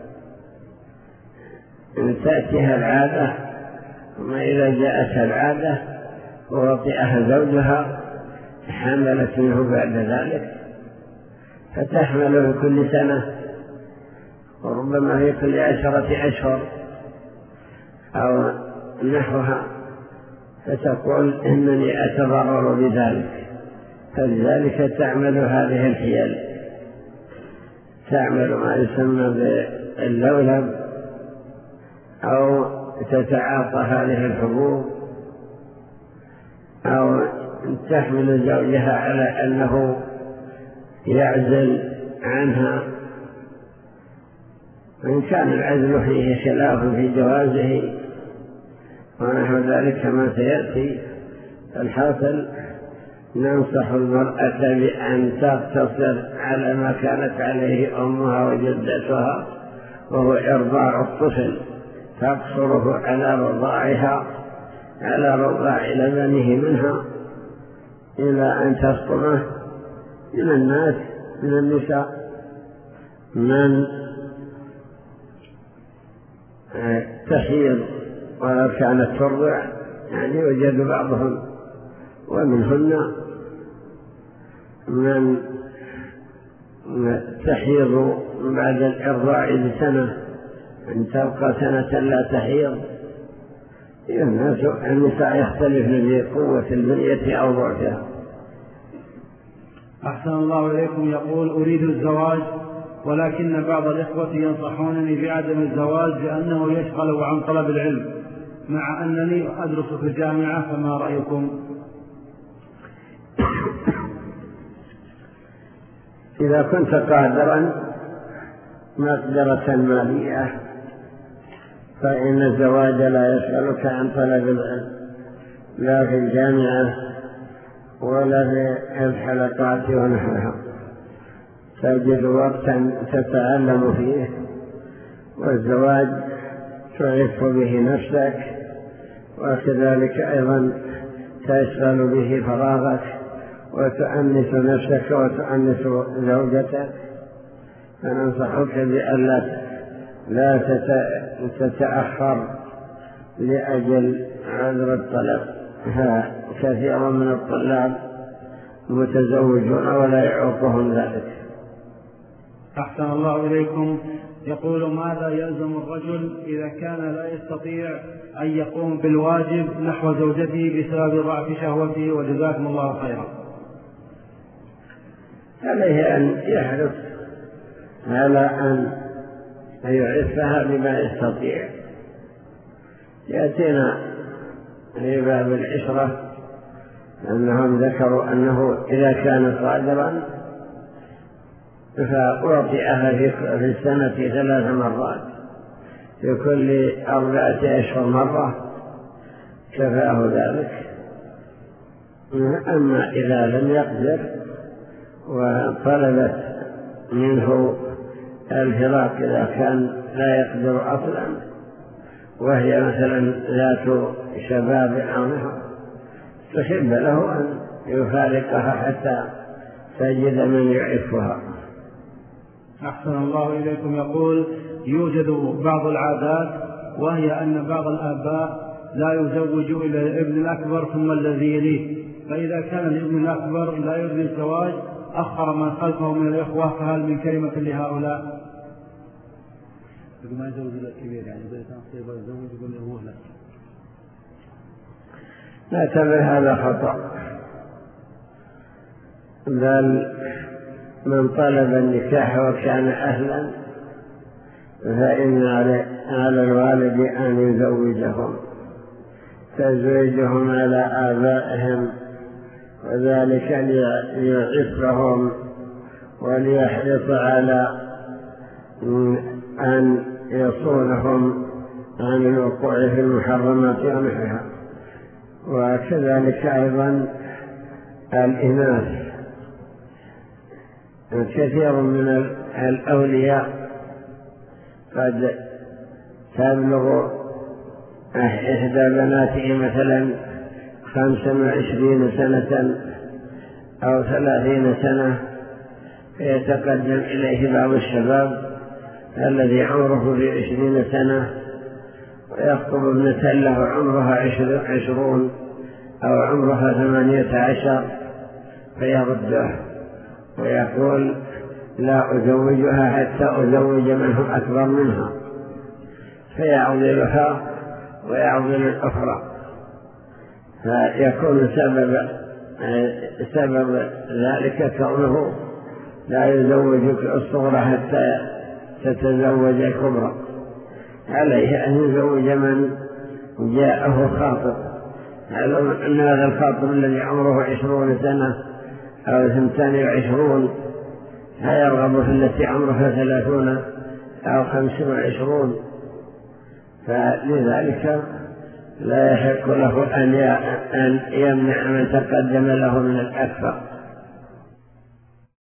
تأتيها العادة، وما إذا جاءتها العادة ووطئها زوجها حملت منه بعد ذلك، فتحمل في كل سنة وربما في كل 10 أشهر أو نحوها، فتقول إنني أتضرر بذلك، فلذلك تعمل هذه الحيل، تعمل ما يسمى باللولب أو تتعاطى هذه الحبوب أو تحمل زوجها على أنه يعزل عنها، وإن كان العزل فيه خلاف في جوازه ونحو ذلك كما سيأتي. الحاصل ننصح المرأة بأن تقتصر على ما كانت عليه أمها وجدتها، وهو إرضاع الطفل، تقصره على رضاعها، على رضاع لبنه منها، إلى أن تفطمه. من الناس من النساء من تحيض ولو كانت ترضع، يعني يوجد بعضهم، ومنهن من تحيض بعد الإرضاع بسنة، أن تبقى سنة لا تحيض. النساء يختلفن بقوة البنية أو ضعفها. أحسن الله إليكم. يقول: أريد الزواج، ولكن بعض الإخوة ينصحونني بعدم الزواج لأنه يشغل عن طلب العلم، مع أنني أدرس في الجامعة، فما رأيكم؟ إذا كنت قادرا مقدرة مالية فإن الزواج لا يشغلك عن طلب العلم، لا في الجامعة ولا في الحلقات ونحوها، تجد وقتا تتعلم فيه، والزواج تعرف به نفسك، وكذلك أيضا تشغل به فراغك وتؤنس نفسك وتؤنس زوجتك. فننصحك بأن لا تتأخر لأجل عذر الطلب. كثير من الطلاب متزوجون ولا يعوقهم ذلك. أحسن الله إليكم. يقول: ماذا يلزم الرجل إذا كان لا يستطيع أن يقوم بالواجب نحو زوجته بسبب ضعف شهوته؟ وجزاكم الله خيرا. عليه أن يحرص على أن يعفها بما يستطيع. يأتينا في باب العشرة أنهم ذكروا أنه إذا كان قادرا فأعطيها في السنة 3 مرات، في كل 4 أشهر مرة، كفاه ذلك. أما إذا لم يقدر وطلبت منه الفراق إذا كان لا يقدر أصلا، وهي مثلا ذات شباب أو نحو، تحب له أن يفارقها حتى تجد من يعفها. أحسن الله إليكم. يقول: يوجد بعض العادات، وهي أن بعض الآباء لا يزوج إلا الابن الأكبر ثم الذي يليه، فإذا كان الابن الأكبر لا يريد الزواج أخر من خلفه من الإخوة، فهل من كلمة لهؤلاء؟ ما يزوج الكبير، يعني إذا كان صيبا الزوج يقول له مهلة. لا تبع هذا خطأ، بل من طلب النكاح وكان أهلا فإن على الوالد أن يزوجهم، تزويجهم على آبائهم، وذلك ليعفهم وليحرص على أن يصونهم عن الوقوع في المحرمات ونحوها. وكذلك أيضا الإناث، كثير من الأولياء قد تبلغ إحدى بناته مثلا 25 سنة أو 30 سنة، فيتقدم إليه بعض الشباب الذي عمره في 20 سنة ويخطب ابنة له عمرها 20 أو عمرها 18 فيرده ويقول لا أزوجها حتى أزوج من هم أكبر منها، فيعضلها ويعضل الأخرى، فيكون سبب ذلك كونه لا يزوجك الصغرى حتى تتزوج الكبرى. عليه أن يزوج من جاءه خاطب، أن هذا الخاطب الذي عمره 20 سنة أو 22 فيرغب في التي عمرها 30 أو 25، فلذلك لا يحق له أن يمنع من تقدم له من الأكثر.